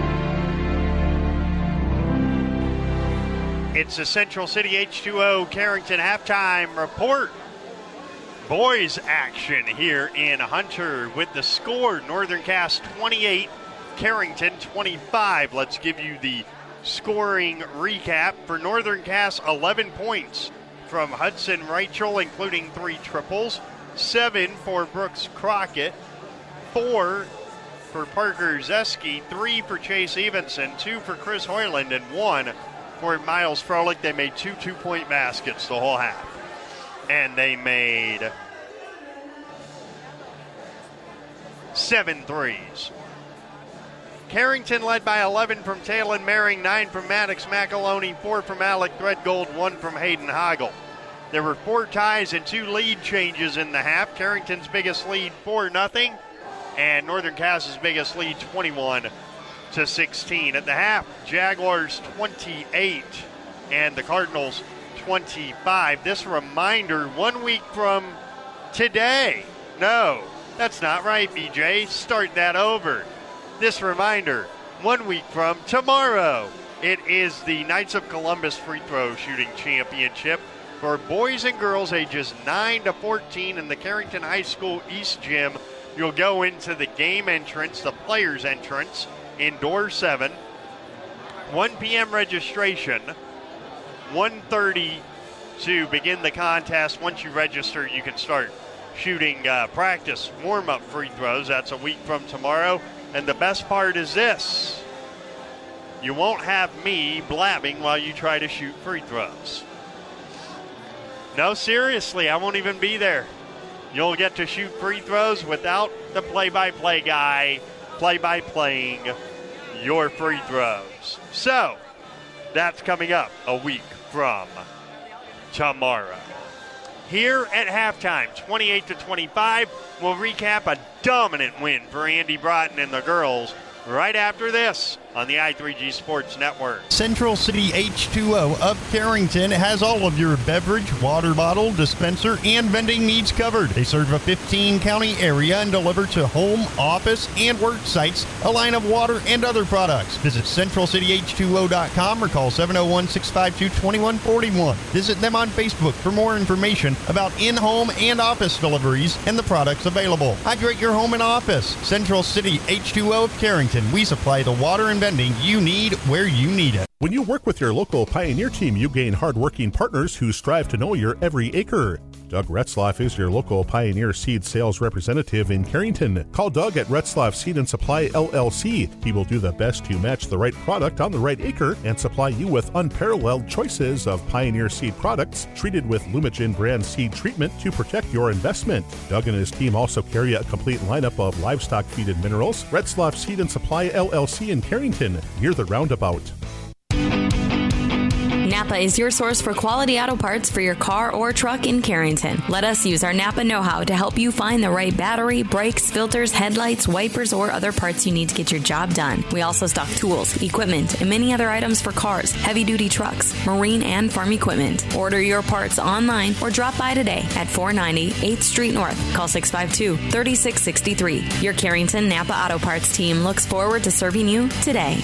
[SPEAKER 2] It's the Central City H2O Carrington halftime report. Boys action here in Hunter with the score. Northern Cass 28, Carrington 25. Let's give you the scoring recap. For Northern Cass, 11 points from Hudson Rachel, including 3 triples. 7 for Brooks Crockett. 4 for Parker Zeski. 3 for Chase Evenson. 2 for Chris Hoyland. And 1 for Miles Froelich. They made 2 two-point baskets the whole half. And they made 7 threes. Carrington led by 11 from Talon Maring, 9 from Maddox McAloney, 4 from Alec Threadgold, 1 from Hayden Hagel. There were 4 ties and 2 lead changes in the half. Carrington's biggest lead 4-0, and Northern Cass's biggest lead 21-16. At the half, Jaguars 28 and the Cardinals 25. This reminder, 1 week from today. No, that's not right, BJ. Start that over. This reminder, 1 week from tomorrow, it is the Knights of Columbus Free Throw Shooting Championship for boys and girls ages 9 to 14 in the Carrington High School East Gym. You'll go into the game entrance, the players entrance, indoor 7. 1 p.m. registration. 1:30 to begin the contest. Once you register, you can start shooting practice warm-up free throws. That's a week from tomorrow. And the best part is this. You won't have me blabbing while you try to shoot free throws. No, seriously, I won't even be there. You'll get to shoot free throws without the play-by-play guy play-by-playing your free throws. So, that's coming up a week from tomorrow. Here at halftime, 28-25, we'll recap a dominant win for Andy Broughton and the girls right after this on the I3G Sports Network.
[SPEAKER 18] Central City H2O of Carrington has all of your beverage, water bottle, dispenser, and vending needs covered. They serve a 15-county area and deliver to home, office, and work sites a line of water and other products. Visit CentralCityH2O.com or call 701-652-2141. Visit them on Facebook for more information about in-home and office deliveries and the products available. Hydrate your home and office. Central City H2O of Carrington. We supply the water and vending you need where you need it.
[SPEAKER 19] When you work with your local Pioneer team, you gain hardworking partners who strive to know your every acre. Doug Retzlaff is your local Pioneer Seed sales representative in Carrington. Call Doug at Retzlaff Seed and Supply LLC. He will do the best to match the right product on the right acre and supply you with unparalleled choices of Pioneer Seed products treated with Lumigen brand seed treatment to protect your investment. Doug and his team also carry a complete lineup of livestock feed and minerals. Retzlaff Seed and Supply LLC in Carrington, near the roundabout.
[SPEAKER 17] Napa is your source for quality auto parts for your car or truck in Carrington. Let us use our Napa know-how to help you find the right battery, brakes, filters, headlights, wipers, or other parts you need to get your job done. We also stock tools, equipment, and many other items for cars, heavy-duty trucks, marine, and farm equipment. Order your parts online or drop by today at 490 8th Street North. Call 652-3663. Your Carrington Napa Auto Parts team looks forward to serving you today.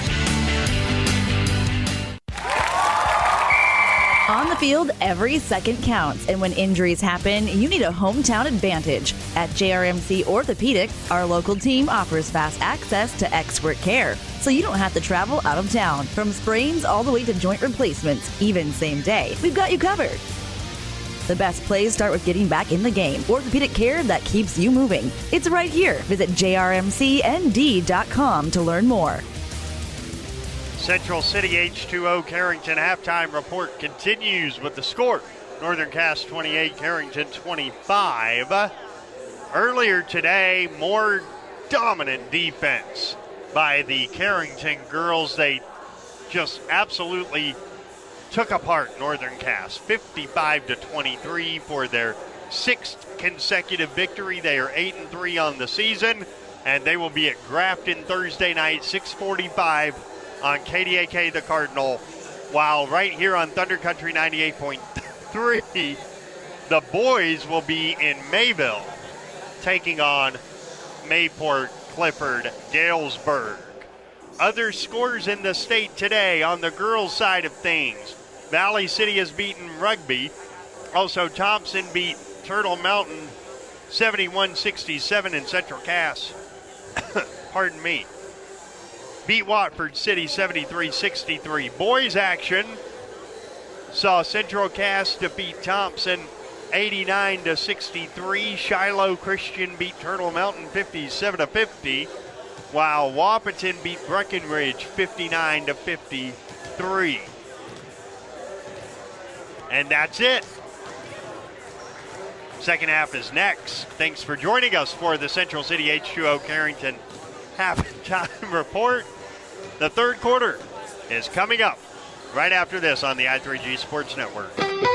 [SPEAKER 5] On the field, every second counts, and when injuries happen, you need a hometown advantage. At JRMC Orthopedics, our local team offers fast access to expert care, so you don't have to travel out of town. From sprains all the way to joint replacements, even same day, we've got you covered. The best plays start with getting back in the game. Orthopedic care that keeps you moving. It's right here. Visit jrmcnd.com to learn more.
[SPEAKER 2] Central City H2O Carrington halftime report continues with the score. Northern Cass 28, Carrington 25. Earlier today, more dominant defense by the Carrington girls. They just absolutely took apart Northern Cass, 55-23 for their sixth consecutive victory. They are 8-3 on the season, and they will be at Grafton Thursday night, 6:45 on KDAK The Cardinal, while right here on Thunder Country 98.3, the boys will be in Mayville taking on Mayport, Clifford, Galesburg. Other scores in the state today on the girls' side of things. Valley City has beaten Rugby. Also, Thompson beat Turtle Mountain 71-67 in Central Cass. Pardon me. Beat Watford City 73-63. Boys action saw Central Cass defeat Thompson 89-63. Shiloh Christian beat Turtle Mountain 57-50, while Wahpeton beat Breckenridge 59-53. And that's it. Second half is next. Thanks for joining us for the Central City H2O Carrington halftime report. The third quarter is coming up right after this on the I3G Sports Network.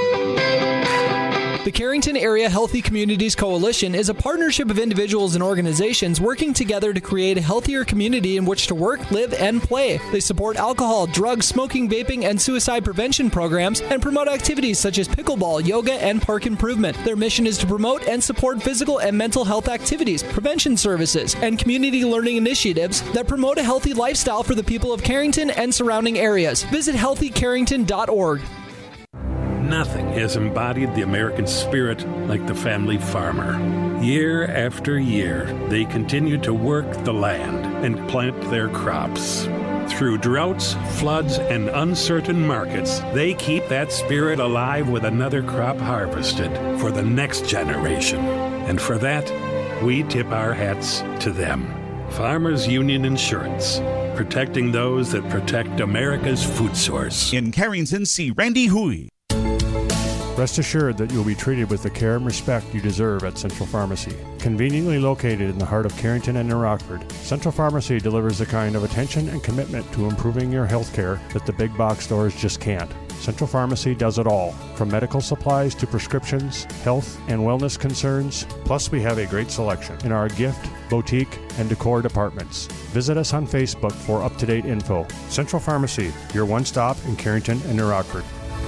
[SPEAKER 20] The Carrington Area Healthy Communities Coalition is a partnership of individuals and organizations working together to create a healthier community in which to work, live, and play. They support alcohol, drugs, smoking, vaping, and suicide prevention programs and promote activities such as pickleball, yoga, and park improvement. Their mission is to promote and support physical and mental health activities, prevention services, and community learning initiatives that promote a healthy lifestyle for the people of Carrington and surrounding areas. Visit healthycarrington.org.
[SPEAKER 21] Nothing has embodied the American spirit like the family farmer. Year after year, they continue to work the land and plant their crops. Through droughts, floods, and uncertain markets, they keep that spirit alive with another crop harvested for the next generation. And for that, we tip our hats to them. Farmers Union Insurance, protecting those that protect America's food source.
[SPEAKER 1] In Carrington, see Randy Hui.
[SPEAKER 22] Rest assured that you'll be treated with the care and respect you deserve at Central Pharmacy. Conveniently located in the heart of Carrington and New Rockford, Central Pharmacy delivers the kind of attention and commitment to improving your health care that the big box stores just can't. Central Pharmacy does it all, from medical supplies to prescriptions, health and wellness concerns. Plus, we have a great selection in our gift, boutique, and decor departments. Visit us on Facebook for up-to-date info. Central Pharmacy, your one-stop in Carrington and New Rockford.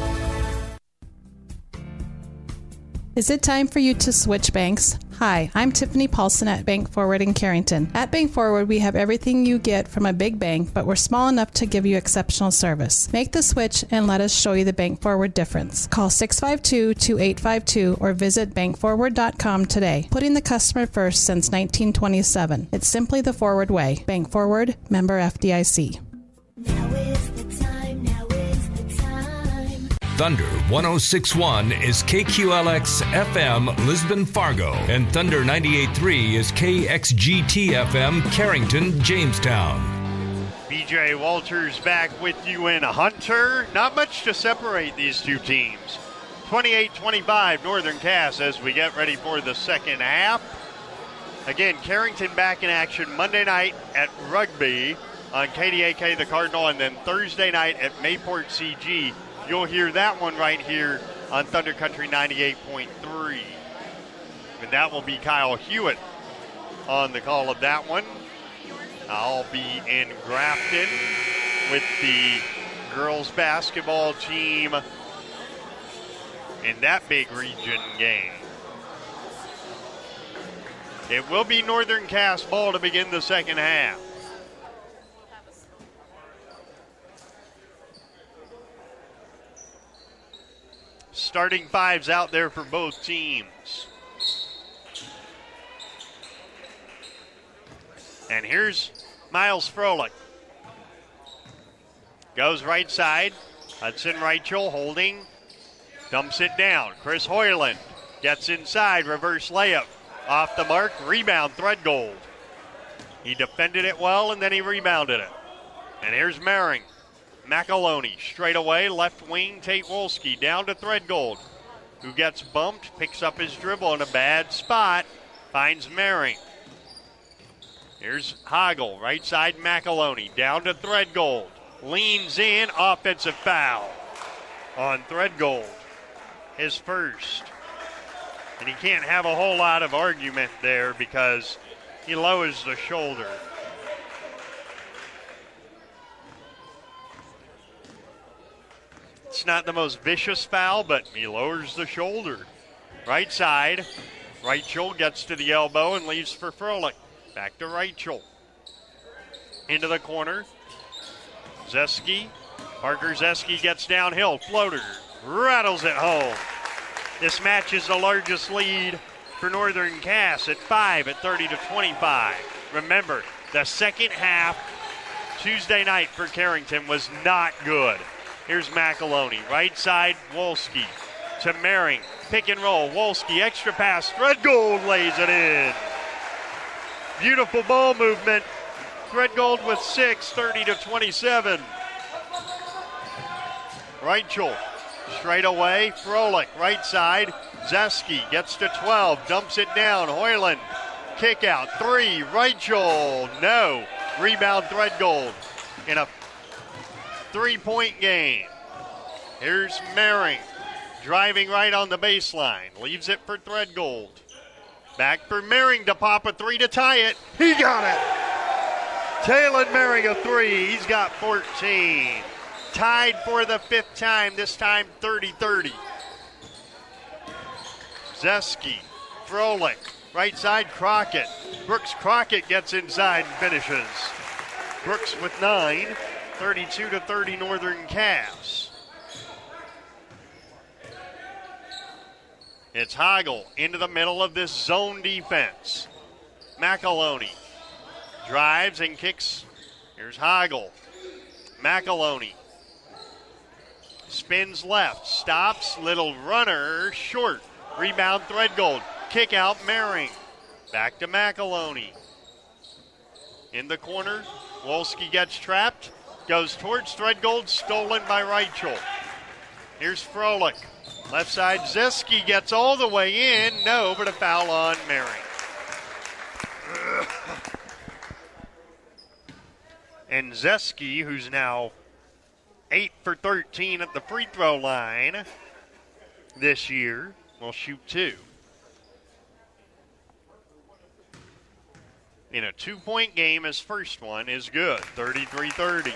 [SPEAKER 23] Is it time for you to switch banks? Hi, I'm Tiffany Paulson at Bank Forward in Carrington. At Bank Forward, we have everything you get from a big bank, but we're small enough to give you exceptional service. Make the switch and let us show you the Bank Forward difference. Call 652-2852 or visit bankforward.com today. Putting the customer first since 1927. It's simply the Forward way. Bank Forward, member FDIC.
[SPEAKER 24] Thunder 106.1 is KQLX FM Lisbon Fargo, and Thunder 98.3 is KXGT FM Carrington Jamestown.
[SPEAKER 2] BJ Walters back with you in Hunter. Not much to separate these two teams. 28-25 Northern Cass as we get ready for the second half. Again, Carrington back in action Monday night at Rugby on KDAK the Cardinal, and then Thursday night at Mayport CG. You'll hear that one right here on Thunder Country 98.3. And that will be Kyle Hewitt on the call of that one. I'll be in Grafton with the girls basketball team in that big region game. It will be Northern Cass ball to begin the second half. Starting fives out there for both teams. And here's Miles Froelich. Goes right side. Hudson Reichel holding. Dumps it down. Chris Hoyland gets inside. Reverse layup. Off the mark. Rebound. Threadgold. He defended it well and then he rebounded it. And here's Mehring. McAloney straight away, left wing, Tate Wolski down to Threadgold, who gets bumped, picks up his dribble in a bad spot, finds Mehring. Here's Hoggle, right side McAloney, down to Threadgold, leans in, offensive foul on Threadgold, his first. And he can't have a whole lot of argument there because he lowers the shoulder. It's not the most vicious foul, but he lowers the shoulder. Right side, Reichel gets to the elbow and leaves for Froelich. Back to Reichel. Into the corner. Zeski. Parker Zeski gets downhill. Floater. Rattles it home. This match is the largest lead for Northern Cass at 5 at 30-25. Remember, the second half Tuesday night for Carrington was not good. Here's McAloney, right side, Wolski to Mehring, pick and roll, Wolski, extra pass, Threadgold lays it in. Beautiful ball movement, Threadgold with 6, 30-27. Reichel, straight away, Froelich, right side, Zeski gets to 12, dumps it down, Hoyland, kick out, 3, Reichel, no, rebound Threadgold in a 3-point game. Here's Mehring driving right on the baseline. Leaves it for Threadgold. Back for Mehring to pop a 3 to tie it. He got it. Taylor Mehring a 3. He's got 14. Tied for the 5th time. This time 30-30. Zeski, Froelich, right side Crockett. Brooks Crockett gets inside and finishes. Brooks with 9. 32-30 Northern Cass. It's Heigl into the middle of this zone defense. McAloney drives and kicks. Here's Heigl. McAloney spins left, stops, little runner, short. Rebound, Threadgold. Kick out, Mehring. Back to McAloney. In the corner, Wolski gets trapped, goes towards Threadgold, stolen by Reichel. Here's Froelich. Left side, Zeski gets all the way in. No, but a foul on Mehring. And Zeski, who's now 8 for 13 at the free throw line this year, will shoot 2. In a 2-point game, his first one is good, 33-30.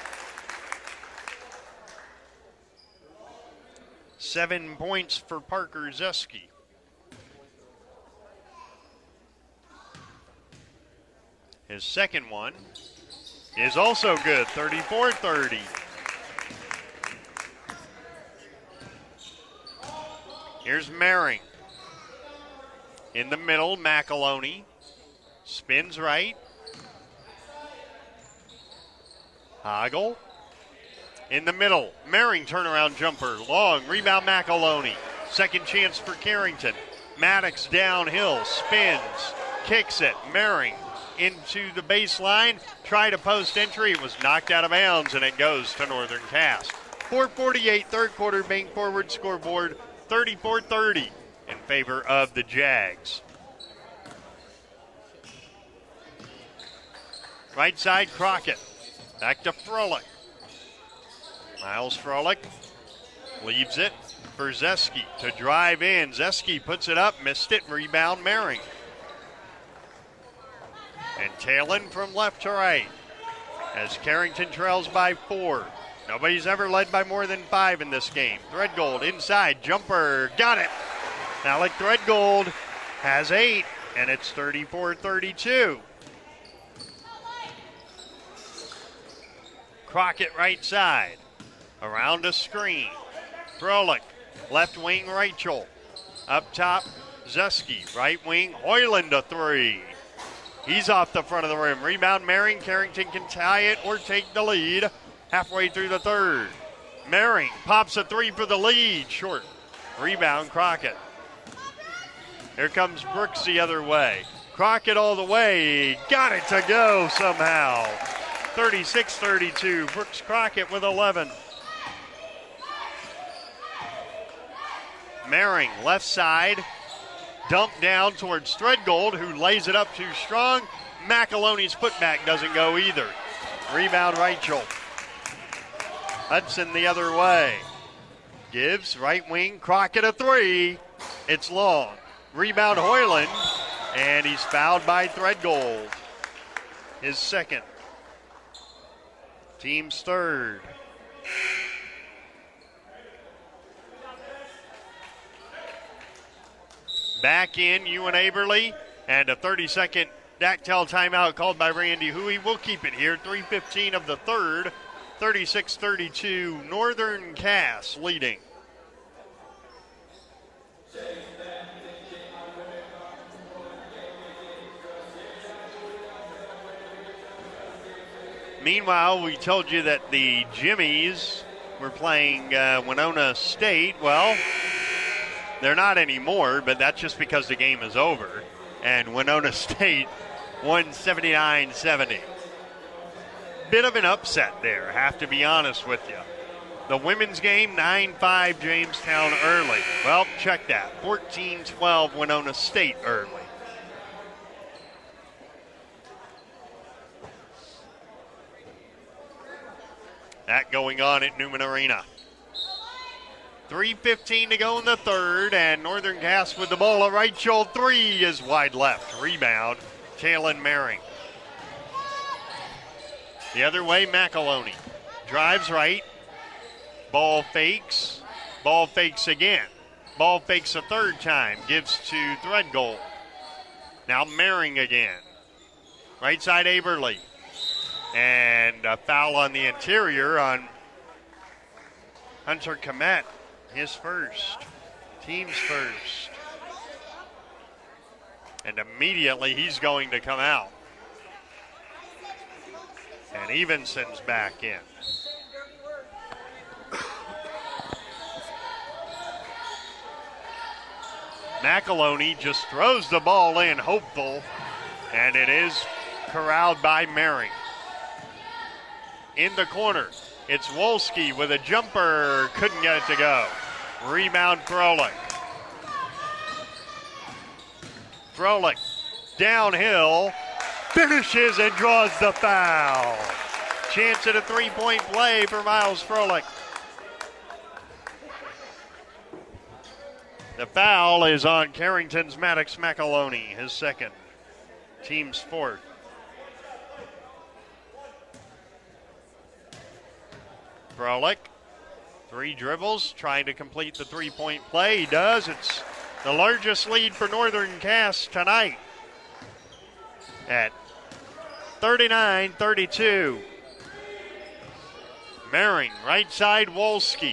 [SPEAKER 2] 7 points for Parker Zeski. His second one is also good, 34-30. Here's Mehring. In the middle, McAloney. Spins right. Heigl. In the middle, Mehring turnaround jumper. Long, rebound McAloney. Second chance for Carrington. Maddox downhill, spins, kicks it. Mehring into the baseline, tried a post entry. It was knocked out of bounds, and it goes to Northern Cass. 4:48 third quarter, Bank Forward scoreboard, 34-30 in favor of the Jags. Right side, Crockett. Back to Froelich. Miles Froelich leaves it for Zeski to drive in. Zeski puts it up, missed it, rebound Mehring. And Talon from left to right as Carrington trails by 4. Nobody's ever led by more than 5 in this game. Threadgold inside, jumper, got it. Alec Threadgold has 8, and it's 34-32. Crockett right side, around a screen. Froelich, left wing Reichel. Up top, Zeski, right wing, Hoyland a 3. He's off the front of the rim. Rebound Mehring. Carrington can tie it or take the lead halfway through the third. Mehring pops a 3 for the lead. Short. Rebound Crockett. Here comes Brooks the other way. Crockett all the way. Got it to go somehow. 36-32. Brooks Crockett with 11. Mehring left side. Dump down towards Threadgold, who lays it up too strong. McAloney's putback doesn't go either. Rebound Reichel. Hudson the other way. Gives, right wing, Crockett a 3. It's long. Rebound Hoyland, and he's fouled by Threadgold. His second. Team's third. Back in, Ewan Aberle, and a 30-second Dactyl timeout called by Randy Huey. We'll keep it here. 3:15 of the third. 36-32, Northern Cass leading. Meanwhile, we told you that the Jimmies were playing Winona State. Well, they're not anymore, but that's just because the game is over. And Winona State won 79-70. Bit of an upset there, have to be honest with you. The women's game, 9-5 Jamestown early. Well, check that. 14-12 Winona State early. That going on at Newman Arena. 3:15 to go in the third, and Northern Cass with the ball. A Reichel 3 is wide left. Rebound, Talon Mehring. The other way, McAloney. Drives right. Ball fakes. Ball fakes again. Ball fakes a third time. Gives to Threadgold. Now Mehring again. Right side, Aberle. And a foul on the interior on Hunter Komet. His first. Teams first. And immediately he's going to come out. And Evenson's back in. McAloney just throws the ball in, hopeful, and it is corralled by Mehring. In the corner, it's Wolski with a jumper, couldn't get it to go. Rebound Froelich. Froelich downhill, finishes and draws the foul. Chance at a three-point play for Miles Froelich. The foul is on Carrington's Maddox McAloney, his second. Team's fourth. Froelich, 3 dribbles, trying to complete the three-point play. He does. It's the largest lead for Northern Cass tonight at 39-32. Mehring, right side, Wolski.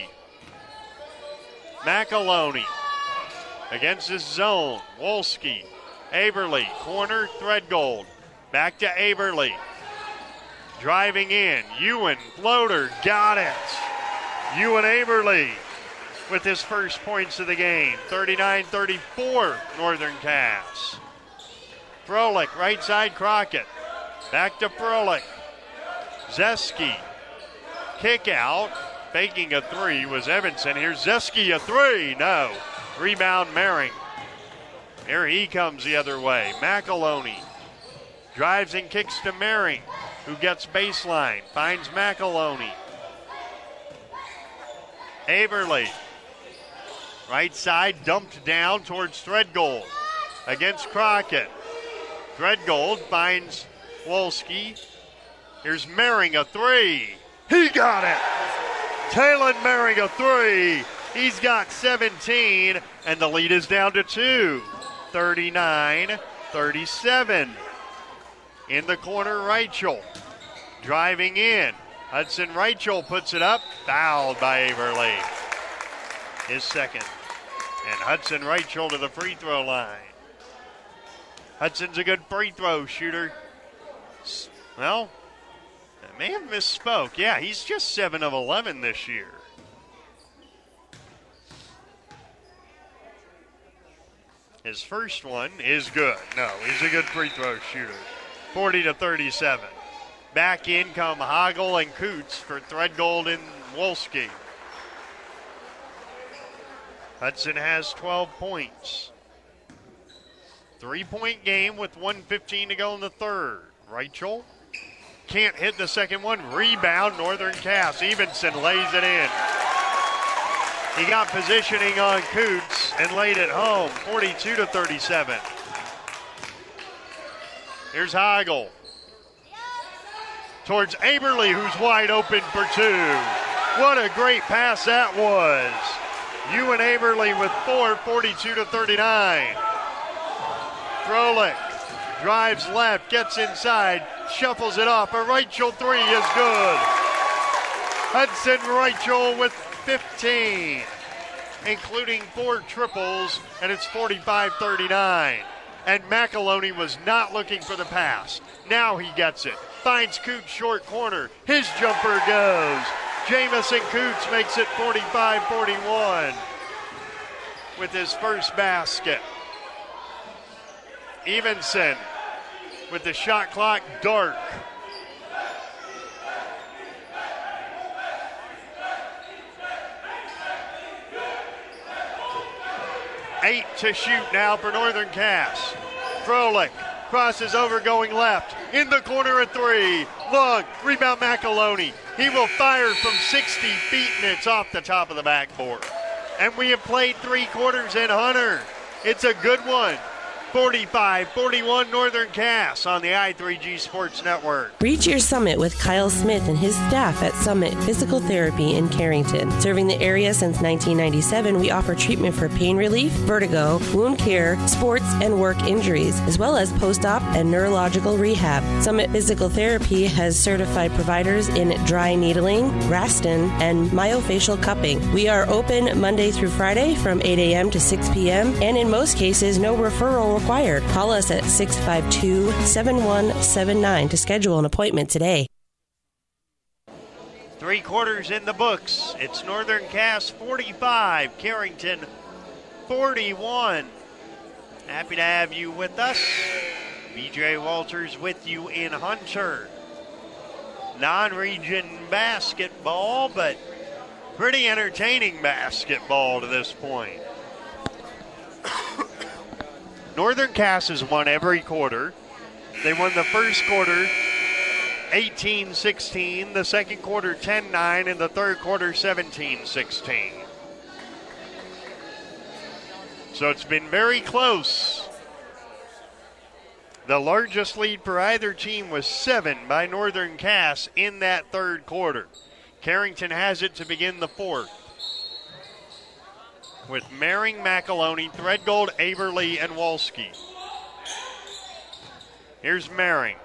[SPEAKER 2] McAloney against his zone. Wolski, Aberle, corner, Threadgold. Back to Aberle. Driving in, Ewan, floater, got it. Ewan Aberle with his first points of the game. 39-34, Northern Cass. Froelich, right side, Crockett. Back to Froelich. Zeski, kick out. Faking a three was Evanson. Here's Zeski, a three. No. Rebound Mehring. Here he comes the other way. McAloney drives and kicks to Mehring, who gets baseline. Finds McAloney. Aberle, right side, dumped down towards Threadgold. Against Crockett. Threadgold finds Wolski. Here's Mehring, a three. He got it! Talon Mehring, a three. He's got 17, and the lead is down to 2. 39-37. In the corner, Reichel. Driving in. Hudson Reichel puts it up. Fouled by Aberle. His second. And Hudson Reichel to the free throw line. Hudson's a good free throw shooter. Well, I may have misspoke. Yeah, he's just 7 of 11 this year. His first one is good. No, he's a good free throw shooter. 40-37. Back in come Hagel and Coots for Threadgold and Wolski. Hudson has 12 points. 3-point game with 1:15 to go in the third. Reichel can't hit the second one. Rebound, Northern Cass. Evenson lays it in. He got positioning on Coots and laid it home, 42-37. Here's Hagel. Towards Aberle, who's wide open for 2. What a great pass that was. Ewan Aberle with 4, 42-39. Froelich drives left, gets inside, shuffles it off. A Reichel three is good. Hudson Reichel with 15, including 4 triples, and it's 45-39. And McAloney was not looking for the pass. Now he gets it. Finds Coots short corner. His jumper goes. Jamison Coots makes it 45-41 with his first basket. Evenson with the shot clock dark. Eight to shoot now for Northern Cass. Froelich crosses over going left. In the corner a three. Long. Rebound McAloney. He will fire from 60 feet and it's off the top of the backboard. And we have played 3 quarters in Hunter. It's a good one. 45-41 Northern Cass on the I3G Sports Network.
[SPEAKER 4] Reach your summit with Kyle Smith and his staff at Summit Physical Therapy in Carrington. Serving the area since 1997, we offer treatment for pain relief, vertigo, wound care, sports, and work injuries, as well as post-op and neurological rehab. Summit Physical Therapy has certified providers in dry needling, Graston, and myofascial cupping. We are open Monday through Friday from 8 a.m. to 6 p.m., and in most cases, no referral required. Call us at 652-7179 to schedule an appointment today.
[SPEAKER 2] 3 quarters in the books. It's Northern Cass 45, Carrington 41. Happy to have you with us. BJ Walters with you in Hunter. Non-region basketball, but pretty entertaining basketball to this point. Northern Cass has won every quarter. They won the first quarter 18-16, the second quarter 10-9, and the third quarter 17-16. So it's been very close. The largest lead for either team was 7 by Northern Cass in that third quarter. Carrington has it to begin the fourth, with Mehring, McAloney, Threadgold, Averly, and Wolski. Here's Mehring.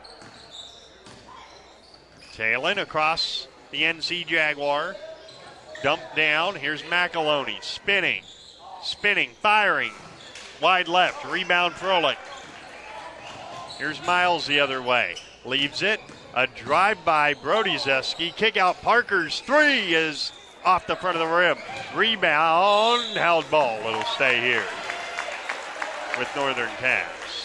[SPEAKER 2] Talon across the NC Jaguar. Dump down. Here's McAloney. Spinning, firing. Wide left. Rebound Froelich. Here's Miles the other way. Leaves it. A drive by Brody Zeski. Kick out Parker's three is off the front of the rim. Rebound, held ball. It'll stay here with Northern Cass.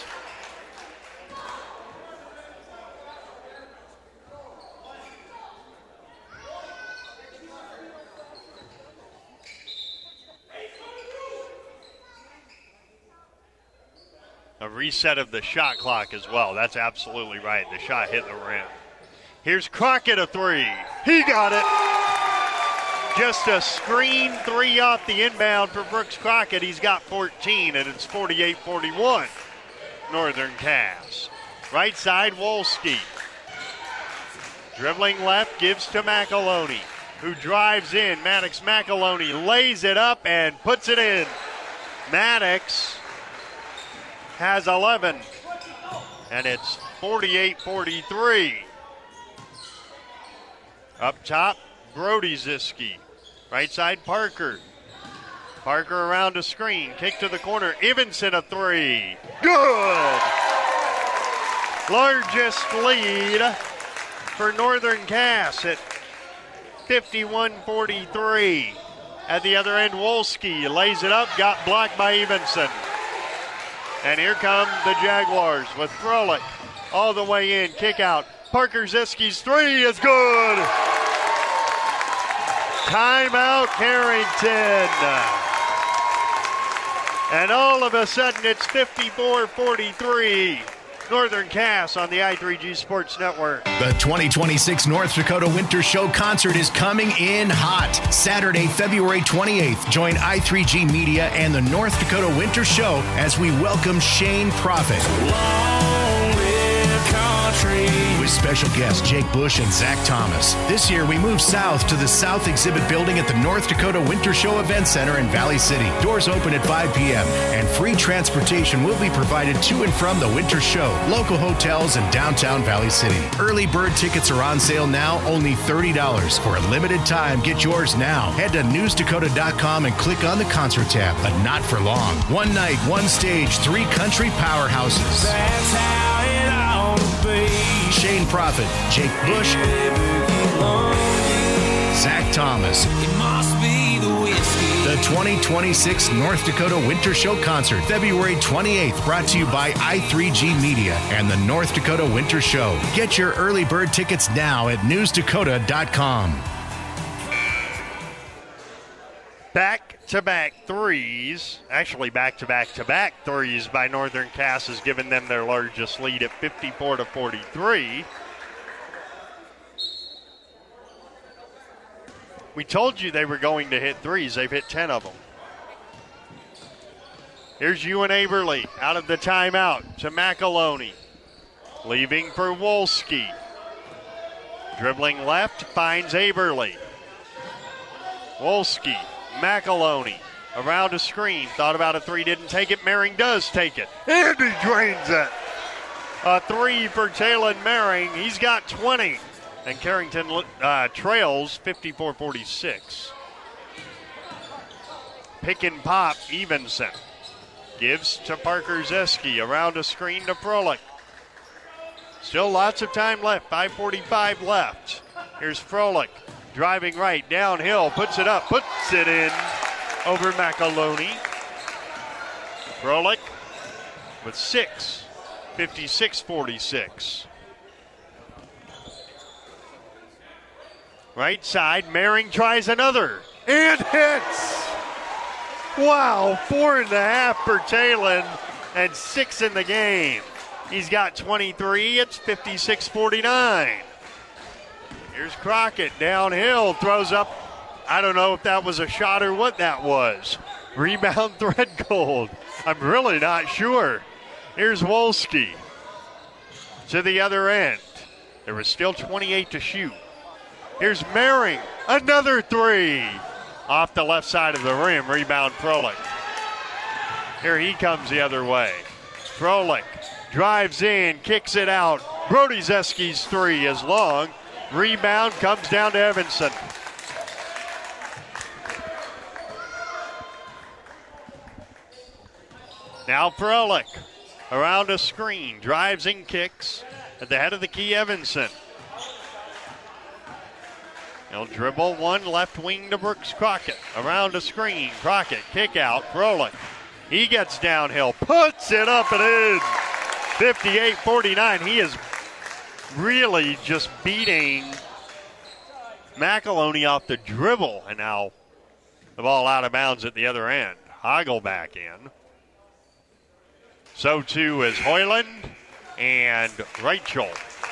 [SPEAKER 2] A reset of the shot clock as well. That's absolutely right. The shot hit the rim. Here's Crockett, a three. He got it. Just a screen three off the inbound for Brooks Crockett. He's got 14, and it's 48-41. Northern Cass. Right side, Wolski. Dribbling left, gives to McAloney, who drives in. Maddox McAloney lays it up and puts it in. Maddox has 11, and it's 48-43. Up top, Brody Zeski. Right side, Parker. Parker around a screen. Kick to the corner. Ivinson, a three. Good! Largest lead for Northern Cass at 51-43. At the other end, Wolski lays it up. Got blocked by Ivinson. And here come the Jaguars with Froelich all the way in. Kick out. Parker Zeski's three is good. Timeout, Carrington. And all of a sudden, it's 54-43. Northern Cass on the I3G Sports Network.
[SPEAKER 7] The 2026 North Dakota Winter Show concert is coming in hot. Saturday, February 28th. Join I3G Media and the North Dakota Winter Show as we welcome Shane Prophet. Long live country. With special guests Jake Bush and Zach Thomas. This year, we move south to the South Exhibit Building at the North Dakota Winter Show Event Center in Valley City. Doors open at 5 p.m. and free transportation will be provided to and from the Winter Show, local hotels in downtown Valley City. Early bird tickets are on sale now, only $30. For a limited time, get yours now. Head to newsdakota.com and click on the concert tab, but not for long. One night, one stage, 3 country powerhouses. That's how it ought to be. Shane Prophet, Jake Bush, Zach Thomas. It must be the whiskey. The 2026 North Dakota Winter Show Concert, February 28th, brought to you by I3G Media and the North Dakota Winter Show. Get your early bird tickets now at newsdakota.com.
[SPEAKER 2] Back-to-back threes, actually back-to-back-to-back threes by Northern Cass has given them their largest lead at 54-43. We told you they were going to hit threes. They've hit 10 of them. Here's Ewan Aberly out of the timeout to McAloney. Leaving for Wolski. Dribbling left, finds Aberly. Wolski, McAloney, around a screen. Thought about a three, didn't take it. Mehring does take it. And he drains it. A three for Taylon Mehring. He's got 20. And Carrington trails 54-46. Pick and pop, Evenson. Gives to Parker Zeski. Around a screen to Froelich. Still lots of time left. 5:45 left. Here's Froelich. Driving right, downhill. Puts it up. Puts it in over McAloney. Froelich with 6. 56-46. Right side, Mehring tries another and hits. Wow, 4.5 for Taylon and 6 in the game. He's got 23, it's 56-49. Here's Crockett downhill, throws up. I don't know if that was a shot or what that was. Rebound Threadgold. I'm really not sure. Here's Wolski to the other end. There was still 28 to shoot. Here's Mehring, another three. Off the left side of the rim, rebound Froelich. Here he comes the other way. Froelich drives in, kicks it out. Brody Zeski's three is long. Rebound comes down to Evanson. Now Froelich around a screen, drives and kicks at the head of the key, Evanson. He'll dribble one left wing to Brooks Crockett. Around a screen, Crockett, kick out, Froelich. He gets downhill, puts it up and in. 58-49. He is really just beating McAloney off the dribble. And now the ball out of bounds at the other end. Hagel back in. So too is Hoyland and Rachel.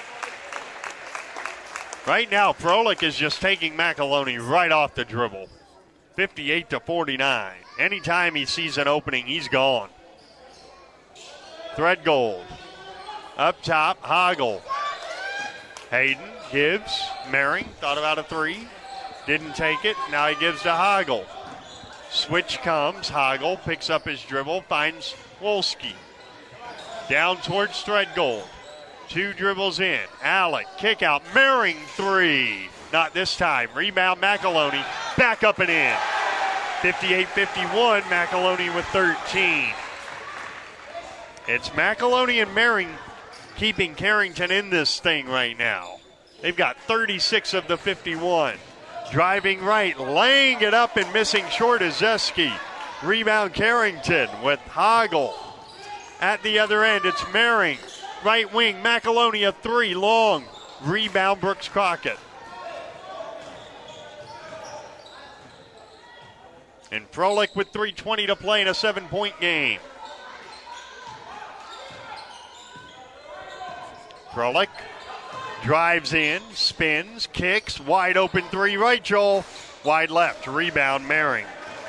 [SPEAKER 2] Right now, Froelich is just taking McAloney right off the dribble. 58-49. Anytime he sees an opening, he's gone. Threadgold. Up top, Hagel. Hayden gives. Mehring thought about a three. Didn't take it. Now he gives to Hagel. Switch comes. Hagel picks up his dribble. Finds Wolski. Down towards Threadgold. Two dribbles in. Alec, kick out. Mehring three. Not this time. Rebound McAloney. Back up and in. 58-51. McAloney with 13. It's McAloney and Mehring keeping Carrington in this thing right now. They've got 36 of the 51. Driving right, laying it up and missing short is Zeski. Rebound Carrington with Hagel. At the other end, it's Mehring. Right wing, McAloney a three, long. Rebound Brooks Crockett. And Froelich with 3:20 to play in a 7-point game. Froelich drives in, spins, kicks, wide open three, right, Joel. Wide left, rebound Mehring.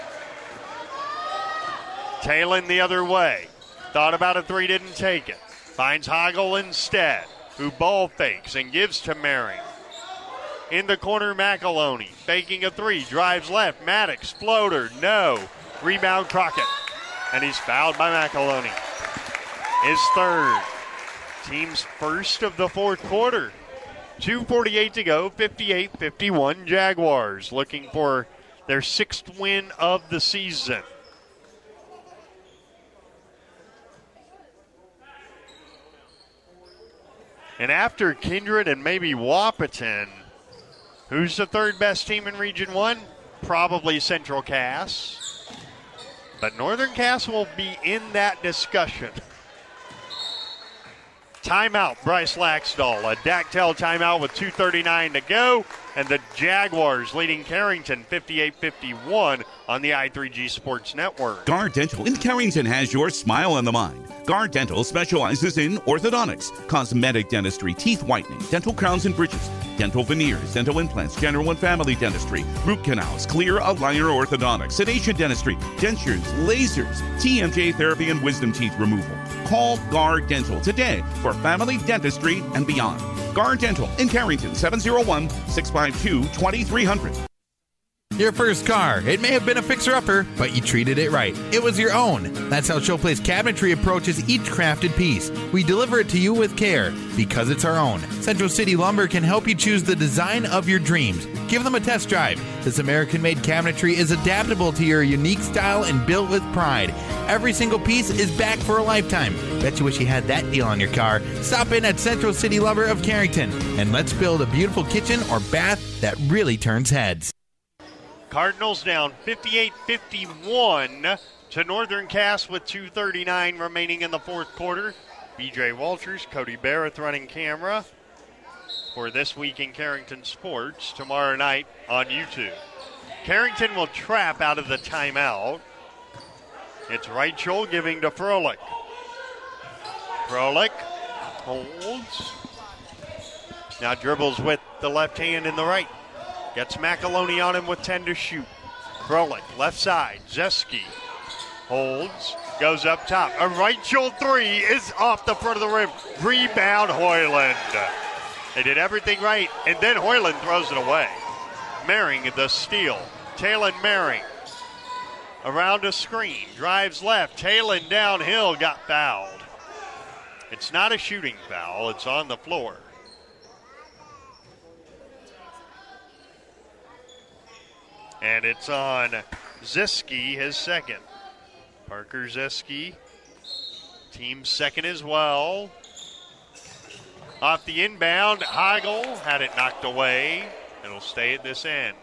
[SPEAKER 2] Taylon the other way. Thought about a three, didn't take it. Finds Hagel instead, who ball fakes and gives to Mehring. In the corner, McAloney faking a three, drives left. Maddox, floater, no. Rebound Crockett, and he's fouled by McAloney. His third. Team's first of the fourth quarter. 2:48 to go, 58-51 Jaguars looking for their 6th win of the season. And after Kindred and maybe Wahpeton, who's the third best team in Region 1? Probably Central Cass. But Northern Cass will be in that discussion. Timeout, Bryce Laxdal. A Dactyl timeout with 2:39 to go. and the Jaguars leading Carrington 58-51 on the I3G Sports Network.
[SPEAKER 1] Guard Dental in Carrington has your smile on the mind. Guard Dental specializes in orthodontics, cosmetic dentistry, teeth whitening, dental crowns and bridges, dental veneers, dental implants, general and family dentistry, root canals, clear aligner orthodontics, sedation dentistry, dentures, lasers, TMJ therapy, and wisdom teeth removal. Call Guard Dental today for family dentistry and beyond. Guard Dental in Carrington, 701-652-2300.
[SPEAKER 3] Your first car. It may have been a fixer-upper, but you treated it right. It was your own. That's how Showplace Cabinetry approaches each crafted piece. We deliver it to you with care because it's our own. Central City Lumber can help you choose the design of your dreams. Give them a test drive. This American-made cabinetry is adaptable to your unique style and built with pride. Every single piece is back for a lifetime. Bet you wish you had that deal on your car. Stop in at Central City Lumber of Carrington and let's build a beautiful kitchen or bath that really turns heads.
[SPEAKER 2] Cardinals down 58-51 to Northern Cass with 2:39 remaining in the fourth quarter. BJ Walters, Cody Barrett running camera for This Week in Carrington Sports tomorrow night on YouTube. Carrington will trap out of the timeout. It's Reichel giving to Froelich. Froelich holds. Now dribbles with the left hand and the right. Gets McAloney on him with 10 to shoot. Froelich, left side. Zeski holds, goes up top. A Reichel three is off the front of the rim. Rebound, Hoyland. They did everything right, and then Hoyland throws it away. Mehring the steal. Talon Mehring around a screen. Drives left. Talon downhill, got fouled. It's not a shooting foul. It's on the floor. And it's on Zeski, his second. Parker Zeski, team second as well. Off the inbound, Heigl had it knocked away. It'll stay at this end.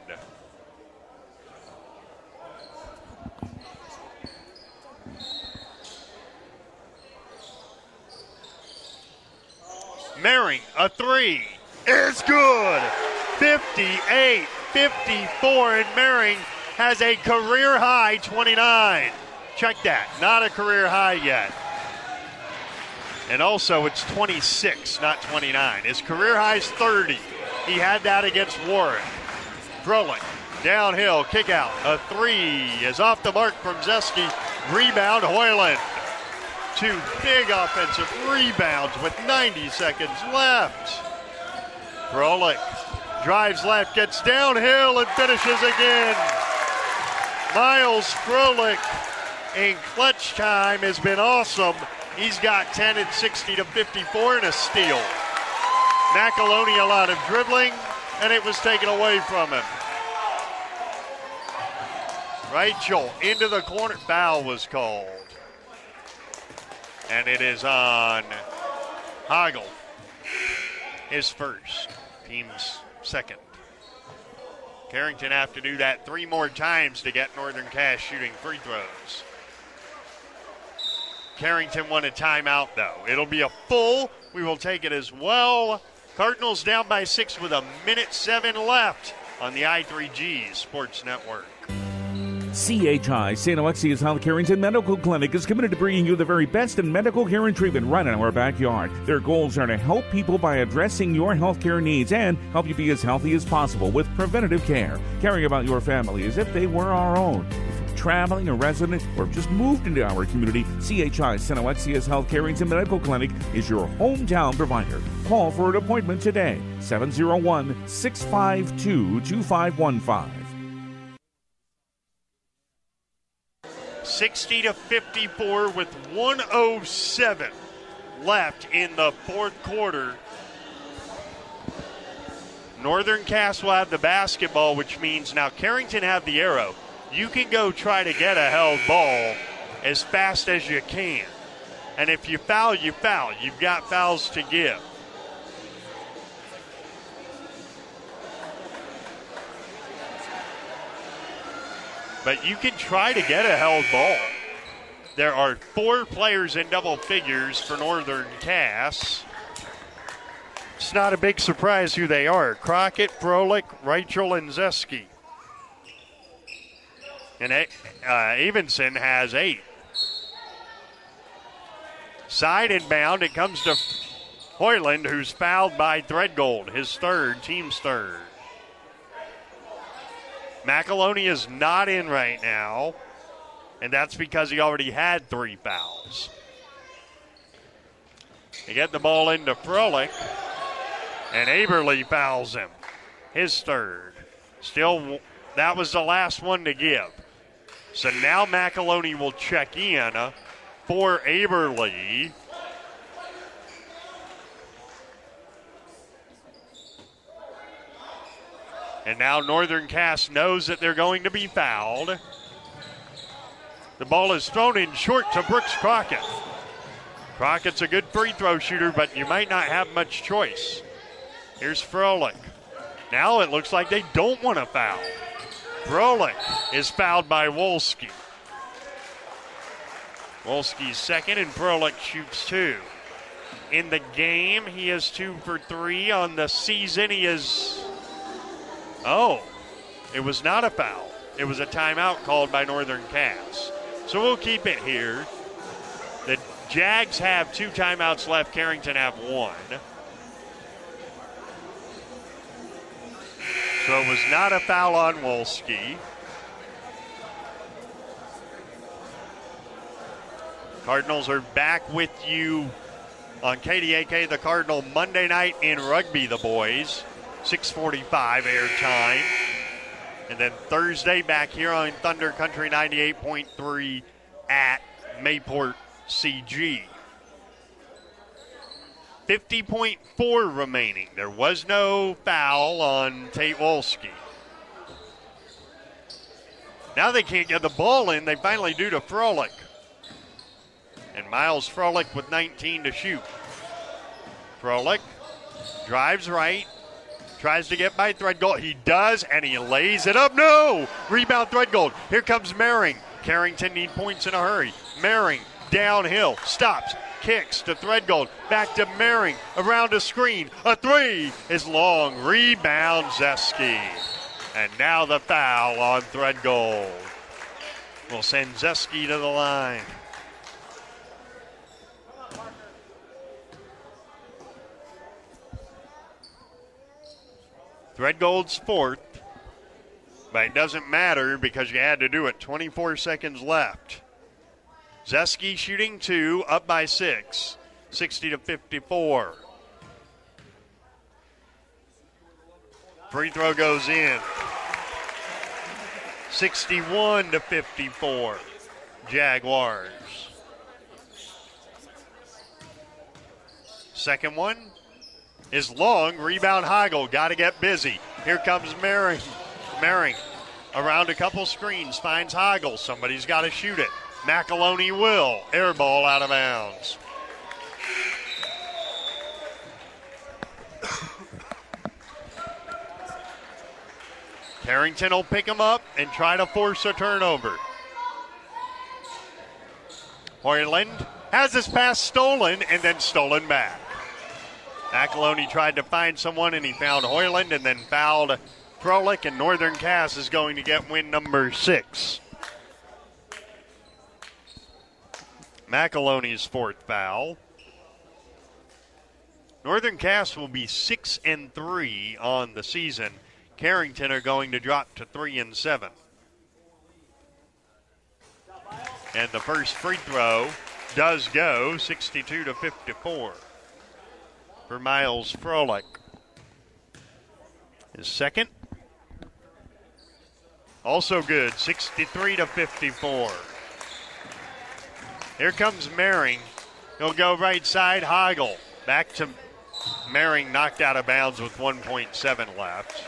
[SPEAKER 2] Mehring, a three, is good. 58-54, and Mehring has a career high 29. Check that, not a career high yet. And also it's 26, not 29. His career high is 30. He had that against Warren. Froelich, downhill, kick out. A three is off the mark from Zeski. Rebound, Hoyland. Two big offensive rebounds with 90 seconds left. Froelich drives left, gets downhill, and finishes again. Miles Froelich in clutch time has been awesome. He's got 10 at 60-54 and a steal. McAloney a lot of dribbling, and it was taken away from him. Reichel into the corner. Foul was called. And it is on Heigl. His first. Team's second. Carrington have to do that 3 more times to get Northern Cass shooting free throws. Carrington won a timeout, though. It'll be a full. We will take it as well. Cardinals down by 6 with 1:07 left on the I3G Sports Network.
[SPEAKER 1] CHI, St. Alexius Health Carrington Medical Clinic, is committed to bringing you the very best in medical care and treatment right in our backyard. Their goals are to help people by addressing your health care needs and help you be as healthy as possible with preventative care, caring about your family as if they were our own. If you're traveling, a resident, or just moved into our community, CHI, St. Alexius Health Carrington Medical Clinic is your hometown provider. Call for an appointment today, 701-652-2515.
[SPEAKER 2] 60-54 with 1:07 left in the fourth quarter. Northern Cass will have the basketball, which means now Carrington have the arrow. You can go try to get a held ball as fast as you can. And if you foul, you foul. You've got fouls to give. But you can try to get a held ball. There are 4 players in double figures for Northern Cass. It's not a big surprise who they are. Crockett, Froelich, Rachel, and Zeski. And Avenson has 8. Side inbound, it comes to Hoyland, who's fouled by Threadgold, his third, team's third. McAloney is not in right now, and that's because he already had 3 fouls. They get the ball into Froelich, and Aberle fouls him, his third. Still, that was the last one to give. So now McAloney will check in for Aberle. And now Northern Cass knows that they're going to be fouled. The ball is thrown in short to Brooks Crockett. Crockett's a good free throw shooter, but you might not have much choice. Here's Froelich. Now it looks like they don't want to foul. Froelich is fouled by Wolski. Wolski's second, and Froelich shoots 2. In the game, he is 2 for 3. On the season, he is... Oh, it was not a foul. It was a timeout called by Northern Cass. So we'll keep it here. The Jags have 2 timeouts left. Carrington have 1. So it was not a foul on Wolski. Cardinals are back with you on KDAK, the Cardinal Monday night in rugby, the boys. 6:45 air time. And then Thursday back here on Thunder Country 98.3 at Mayport CG. 50.4 remaining. There was no foul on Tate Wolski. Now they can't get the ball in. They finally do to Froelich. And Miles Froelich with 19 to shoot. Froelich drives right. Tries to get by Threadgold. He does, and he lays it up. No! Rebound Threadgold. Here comes Mehring. Carrington need points in a hurry. Mehring downhill. Stops. Kicks to Threadgold. Back to Mehring. Around a screen. A 3 is long. Rebound Zeski. And now the foul on Threadgold. Will send Zeski to the line. Threadgold's 4th, but it doesn't matter because you had to do it. 24 seconds left. Zeski shooting 2, up by 6, 60-54. Free throw goes in. 61-54, Jaguars. Second one is long. Rebound Heigl. Got to get busy. Here comes Mehring. Mehring around a couple screens. Finds Heigl. Somebody's got to shoot it. McAloney will. Air ball out of bounds. Carrington will pick him up and try to force a turnover. Hoyland has his pass stolen and then stolen back. McAloney tried to find someone, and he found Hoyland and then fouled Froelich, and Northern Cass is going to get win number 6. McAloney's 4th foul. Northern Cass will be 6-3 on the season. Carrington are going to drop to 3-7. And the first free throw does go, 62-54. For Miles Froelich. His second. Also good, 63-54. Here comes Mehring. He'll go right side, Heigl. Back to Mehring, knocked out of bounds with 1.7 left.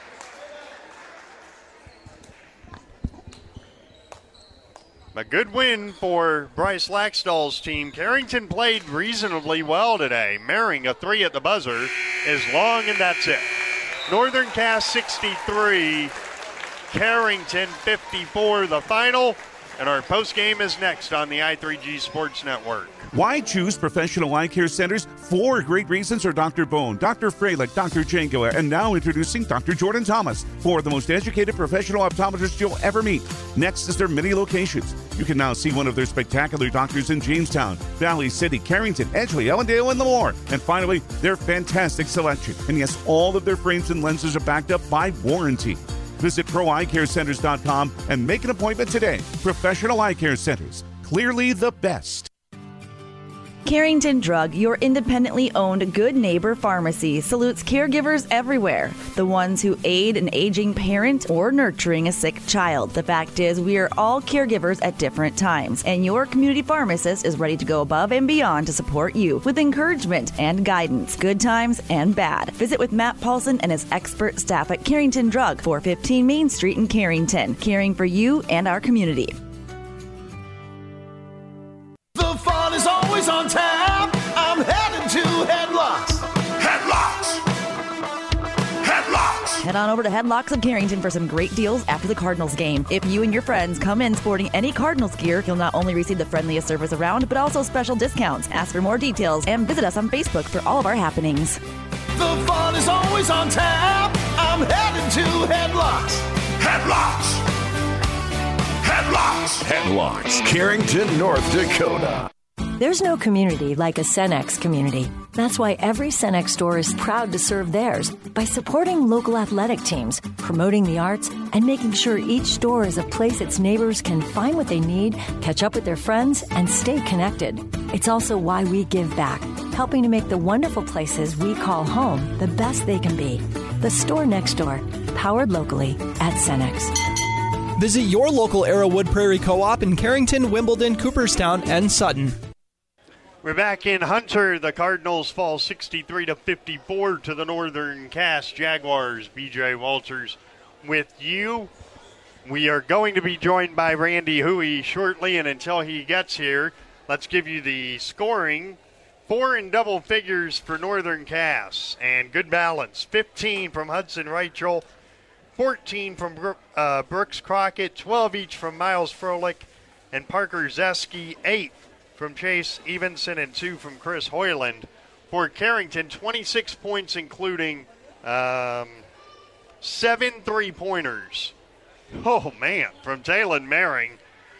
[SPEAKER 2] A good win for Bryce Laxdal's team. Carrington played reasonably well today. Mehring, a 3 at the buzzer, is long, and that's it. Northern Cass 63, Carrington 54. The final And our post game is next on the I3G Sports Network.
[SPEAKER 1] Why choose Professional Eye Care Centers? 4 great reasons are Dr. Bone, Dr. Freilich, Dr. Jangua, and now introducing Dr. Jordan Thomas, 4 of the most educated professional optometrists you'll ever meet. Next is their many locations. You can now see one of their spectacular doctors in Jamestown, Valley City, Carrington, Edgeley, Ellendale, and more. And finally, their fantastic selection. And yes, all of their frames and lenses are backed up by warranty. Visit ProEyeCareCenters.com and make an appointment today. Professional Eye Care Centers, clearly the best.
[SPEAKER 5] Carrington Drug, your independently owned good neighbor pharmacy, salutes caregivers everywhere. The ones who aid an aging parent or nurturing a sick child. The fact is, we are all caregivers at different times, and your community pharmacist is ready to go above and beyond to support you with encouragement and guidance, good times and bad. Visit with Matt Paulson and his expert staff at Carrington Drug, 415 Main Street in Carrington, caring for you and our community.
[SPEAKER 6] The fun is always on tap. I'm headed to Headlocks. Headlocks. Headlocks.
[SPEAKER 5] Head on over to Headlocks of Carrington for some great deals after the Cardinals game. If you and your friends come in sporting any Cardinals gear, you'll not only receive the friendliest service around, but also special discounts. Ask for more details and visit us on Facebook for all of our happenings.
[SPEAKER 6] The fun is always on tap. I'm headed to Headlocks. Headlocks. Headlocks.
[SPEAKER 8] Headlocks, Carrington, North Dakota.
[SPEAKER 9] There's no community like a Cenex community. That's why every Cenex store is proud to serve theirs by supporting local athletic teams, promoting the arts, and making sure each store is a place its neighbors can find what they need, catch up with their friends, and stay connected. It's also why we give back, helping to make the wonderful places we call home the best they can be. The store next door, powered locally at Cenex.
[SPEAKER 20] Visit your local Arrowwood Prairie Co-op in Carrington, Wimbledon, Cooperstown, and Sutton.
[SPEAKER 2] We're back in Hunter. The Cardinals fall 63-54 to the Northern Cass Jaguars. BJ Walters with you. We are going to be joined by Randy Huey shortly, and until he gets here, let's give you the scoring. 4 in double figures for Northern Cass, and good balance. 15 from Hudson Reichel, 14 from Brooks Crockett, 12 each from Miles Froelich and Parker Zeski, 8 from Chase Evenson, and 2 from Chris Hoyland. For Carrington, 26 points, including 7 three-pointers. Oh, man, from Taylon Maring.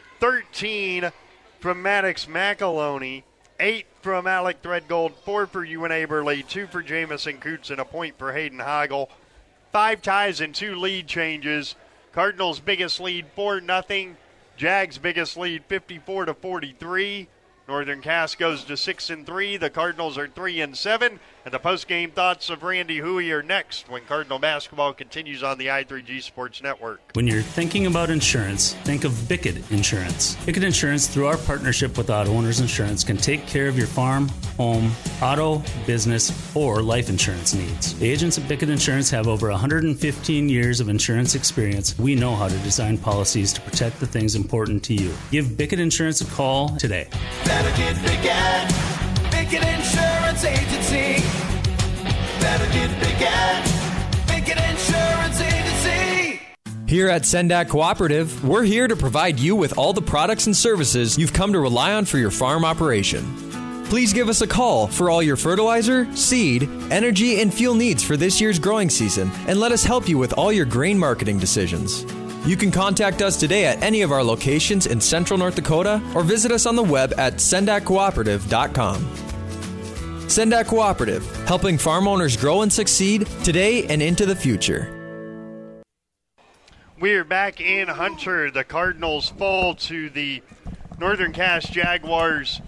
[SPEAKER 2] 13 from Maddox McAloney. 8 from Alec Threadgold. 4 for Ewan Aberle. 2 for Jamison Coots, and a point for Hayden Heigl. 5 ties and 2 lead changes. Cardinals' biggest lead, 4-0. Jags' biggest lead, 54-43. Northern Cass goes to 6-3. The Cardinals are 3-7. And the post-game thoughts of Randy Huey are next when Cardinal basketball continues on the I3G Sports Network.
[SPEAKER 10] When you're thinking about insurance, think of Bickett Insurance. Bickett Insurance, through our partnership with Auto Owners Insurance, can take care of your farm, home, auto, business, or life insurance needs. The agents at Bickett Insurance have over 115 years of insurance experience. We know how to design policies to protect the things important to you. Give Bickett Insurance a call today.
[SPEAKER 6] Better get Bickett. Bickett Insurance Agency. Better get Bickett. Bickett Insurance Agency.
[SPEAKER 12] Here at Sendak Cooperative, we're here to provide you with all the products and services you've come to rely on for your farm operation. Please give us a call for all your fertilizer, seed, energy, and fuel needs for this year's growing season, and let us help you with all your grain marketing decisions. You can contact us today at any of our locations in Central North Dakota or visit us on the web at sendakcooperative.com. Sendak Cooperative, helping farm owners grow and succeed today and into the future.
[SPEAKER 2] We're back in Hunter. The Cardinals fall to the Northern Cass Jaguars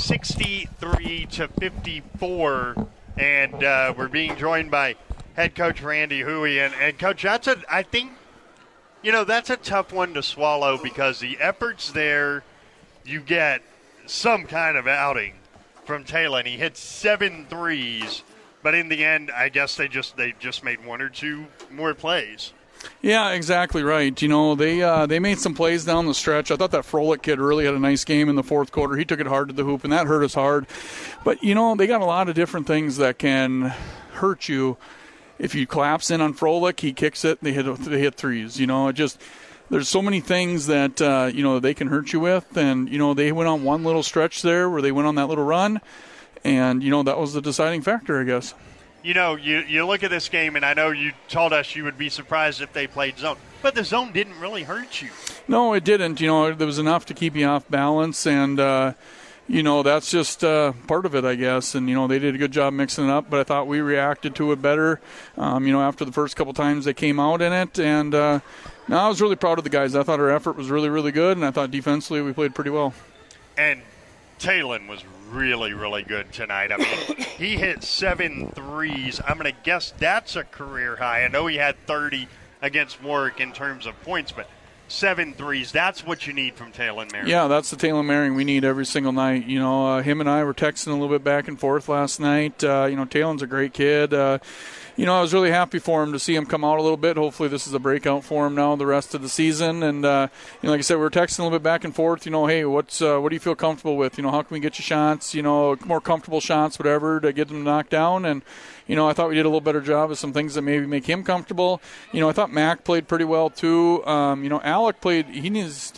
[SPEAKER 2] 63-54. And we're being joined by head coach Randy Huey. And Coach, that's a tough one to swallow because the efforts there, you get some kind of outing from Taylon. He hit 7 threes, but in the end, I guess they just made 1 or 2 more plays.
[SPEAKER 25] Yeah, exactly right. They made some plays down the stretch. I thought that Froelich kid really had a nice game in the fourth quarter. He took it hard to the hoop, and that hurt us hard. But, they got a lot of different things that can hurt you. If you collapse in on Froelich, he kicks it, they hit threes. there's so many things that they can hurt you with, and they went on one little stretch there where they went on that little run, and that was the deciding factor, I guess.
[SPEAKER 2] You look at this game, and I know you told us you would be surprised if they played zone, but the zone didn't really hurt you.
[SPEAKER 25] No, it didn't. There was enough to keep you off balance, and that's just part of it, I guess. And they did a good job mixing it up, but I thought we reacted to it better. After the first couple times they came out in it, and I was really proud of the guys. I thought our effort was really, really good, and I thought defensively we played pretty well.
[SPEAKER 2] And Talon was really, really good tonight. I mean, he hit 7 threes. I'm going to guess that's a career high. I know he had 30 against Warwick in terms of points, but 7 threes, that's what you need from Talon Maring.
[SPEAKER 25] Yeah, that's the Talon Maring we need every single night. Him and I were texting a little bit back and forth last night. Talon's a great kid. I was really happy for him to see him come out a little bit. Hopefully this is a breakout for him now the rest of the season. And, like I said, we were texting a little bit back and forth, hey, what do you feel comfortable with? How can we get you shots, more comfortable shots, whatever, to get them knocked down? And, I thought we did a little better job of some things that maybe make him comfortable. I thought Mac played pretty well too. Alec played, he needs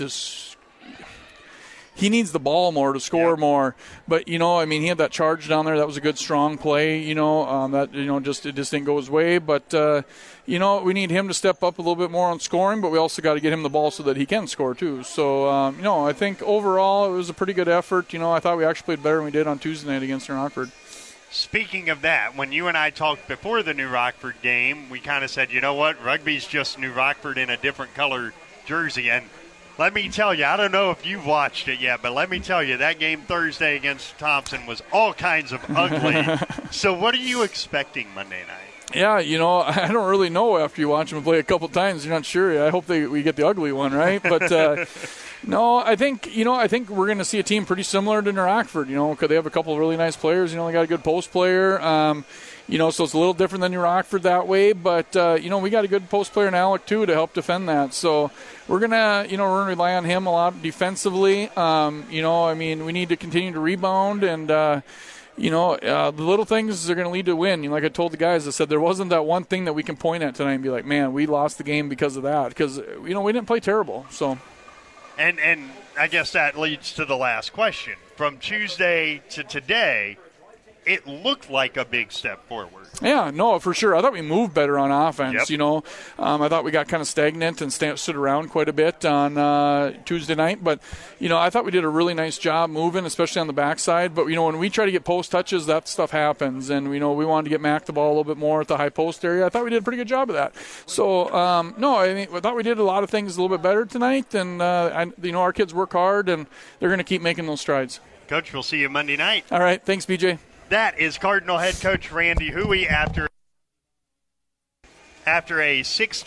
[SPEAKER 25] the ball more to score more. But, he had that charge down there. That was a good, strong play, it just didn't go his way. But, we need him to step up a little bit more on scoring, but we also got to get him the ball so that he can score too. So, I think overall it was a pretty good effort. I thought we actually played better than we did on Tuesday night against New Rockford.
[SPEAKER 2] Speaking of that, when you and I talked before the New Rockford game, we kind of said, you know what, rugby's just New Rockford in a different color jersey. And let me tell you, I don't know if you've watched it yet, but let me tell you, that game Thursday against Thompson was all kinds of ugly. So what are you expecting Monday night?
[SPEAKER 25] Yeah, I don't really know after you watch them play a couple times. You're not sure. I hope we get the ugly one, right? But no, I think we're going to see a team pretty similar to New Rockford, because they have a couple of really nice players. They got a good post player. So it's a little different than New Rockford that way. But, we got a good post player in Alec, too, to help defend that. So we're going to, rely on him a lot defensively. We need to continue to rebound. And, the little things are going to lead to win. Like I told the guys, I said there wasn't that one thing that we can point at tonight and be like, man, we lost the game because of that. Because, we didn't play terrible. So.
[SPEAKER 2] And I guess that leads to the last question. From Tuesday to today, it looked like a big step forward.
[SPEAKER 25] Yeah, no, for sure. I thought we moved better on offense,
[SPEAKER 2] Yep.
[SPEAKER 25] I thought we got kind of stagnant and stood around quite a bit on Tuesday night. But, I thought we did a really nice job moving, especially on the backside. But, when we try to get post touches, that stuff happens. And, we wanted to get Mac the ball a little bit more at the high post area. I thought we did a pretty good job of that. So, I thought we did a lot of things a little bit better tonight. And, our kids work hard, and they're going to keep making those strides.
[SPEAKER 2] Coach, we'll see you Monday night.
[SPEAKER 25] All right. Thanks, BJ.
[SPEAKER 2] That is Cardinal head coach Randy Huey after a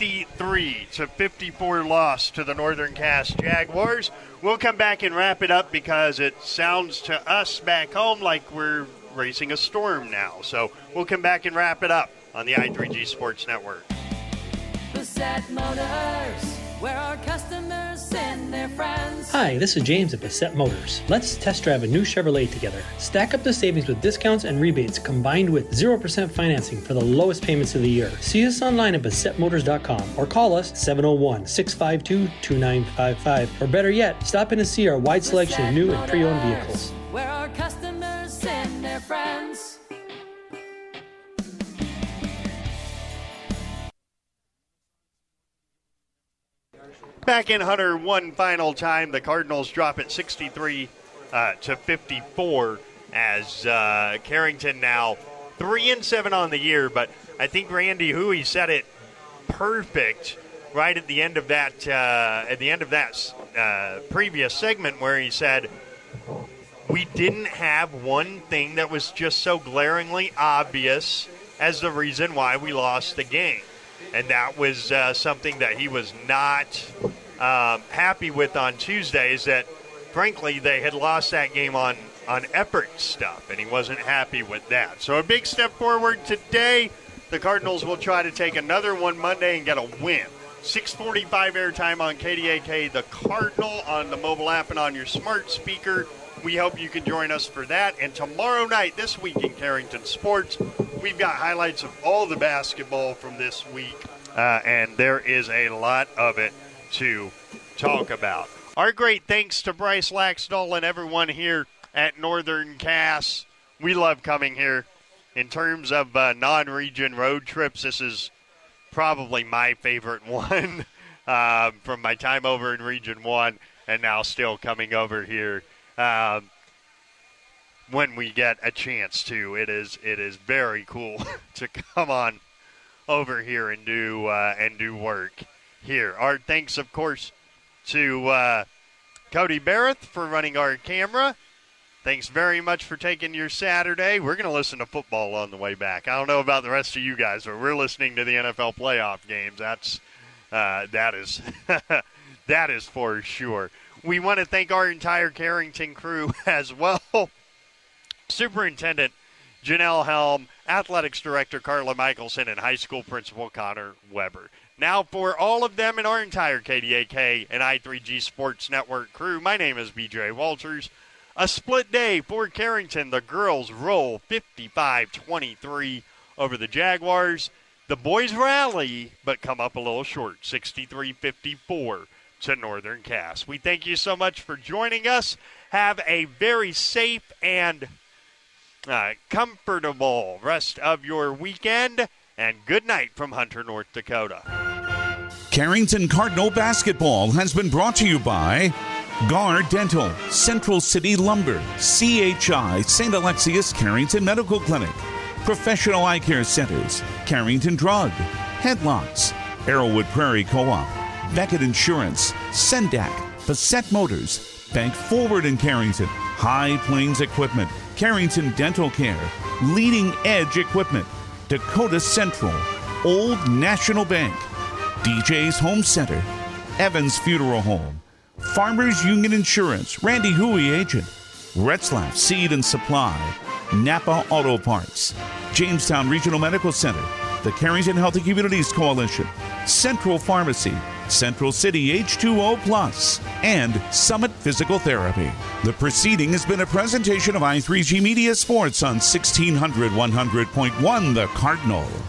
[SPEAKER 2] 63-54 loss to the Northern Cass Jaguars. We'll come back and wrap it up because it sounds to us back home like we're racing a storm now. So we'll come back and wrap it up on the I3G Sports Network.
[SPEAKER 11] Bassett Motors, where our customers send their friends.
[SPEAKER 13] Hi, this is James at Bassett Motors. Let's test drive a new Chevrolet together. Stack up the savings with discounts and rebates combined with 0% financing for the lowest payments of the year. See us online at BassettMotors.com or call us 701-652-2955. Or better yet, stop in and see our wide selection of new and pre-owned vehicles.
[SPEAKER 11] Where our customers send their friends.
[SPEAKER 2] Back in Hunter one final time. The Cardinals drop it 63-54 as Carrington now 3-7 on the year. But I think Randy Huey said it perfect right at the end of that previous segment where he said we didn't have one thing that was just so glaringly obvious as the reason why we lost the game. And that was something that he was not happy with on Tuesdays, that, frankly, they had lost that game on effort stuff, and he wasn't happy with that. So a big step forward today. The Cardinals will try to take another one Monday and get a win. 6:45 airtime on KDAK, the Cardinal, on the mobile app and on your smart speaker. We hope you can join us for that. And tomorrow night, this week in Carrington Sports, we've got highlights of all the basketball from this week, and there is a lot of it. to talk about. Our great thanks to Bryce Laxdal and everyone here at Northern Cass. We love coming here. In terms of non-region road trips, this is probably my favorite one from my time over in Region 1 and now still coming over here when we get a chance to. It is very cool to come on over here and do work here. Our thanks, of course, to Cody Barrett for running our camera. Thanks very much for taking your Saturday. We're going to listen to football on the way back. I don't know about the rest of you guys, but we're listening to the NFL playoff games. That is that is for sure. We want to thank our entire Carrington crew as well. Superintendent Janelle Helm, Athletics Director Carla Michelson, and High School Principal Connor Weber. Now for all of them and our entire KDAK and I3G Sports Network crew, my name is BJ Walters. A split day for Carrington. The girls roll 55-23 over the Jaguars. The boys rally, but come up a little short, 63-54 to Northern Cass. We thank you so much for joining us. Have a very safe and comfortable rest of your weekend, and good night from Hunter, North Dakota.
[SPEAKER 1] Carrington Cardinal basketball has been brought to you by Guard Dental, Central City Lumber, CHI, St. Alexius Carrington Medical Clinic, Professional Eye Care Centers, Carrington Drug, Headlocks, Arrowwood Prairie Co-op, Beckett Insurance, Sendak, Bassett Motors, Bank Forward in Carrington, High Plains Equipment, Carrington Dental Care, Leading Edge Equipment, Dakota Central, Old National Bank, DJ's Home Center, Evans Funeral Home, Farmers Union Insurance, Randy Huey Agent, Retzlaff Seed and Supply, Napa Auto Parts, Jamestown Regional Medical Center, the Carrington Healthy Communities Coalition, Central Pharmacy, Central City H2O Plus, and Summit Physical Therapy. The proceeding has been a presentation of I3G Media Sports on 1600 100.1 The Cardinal.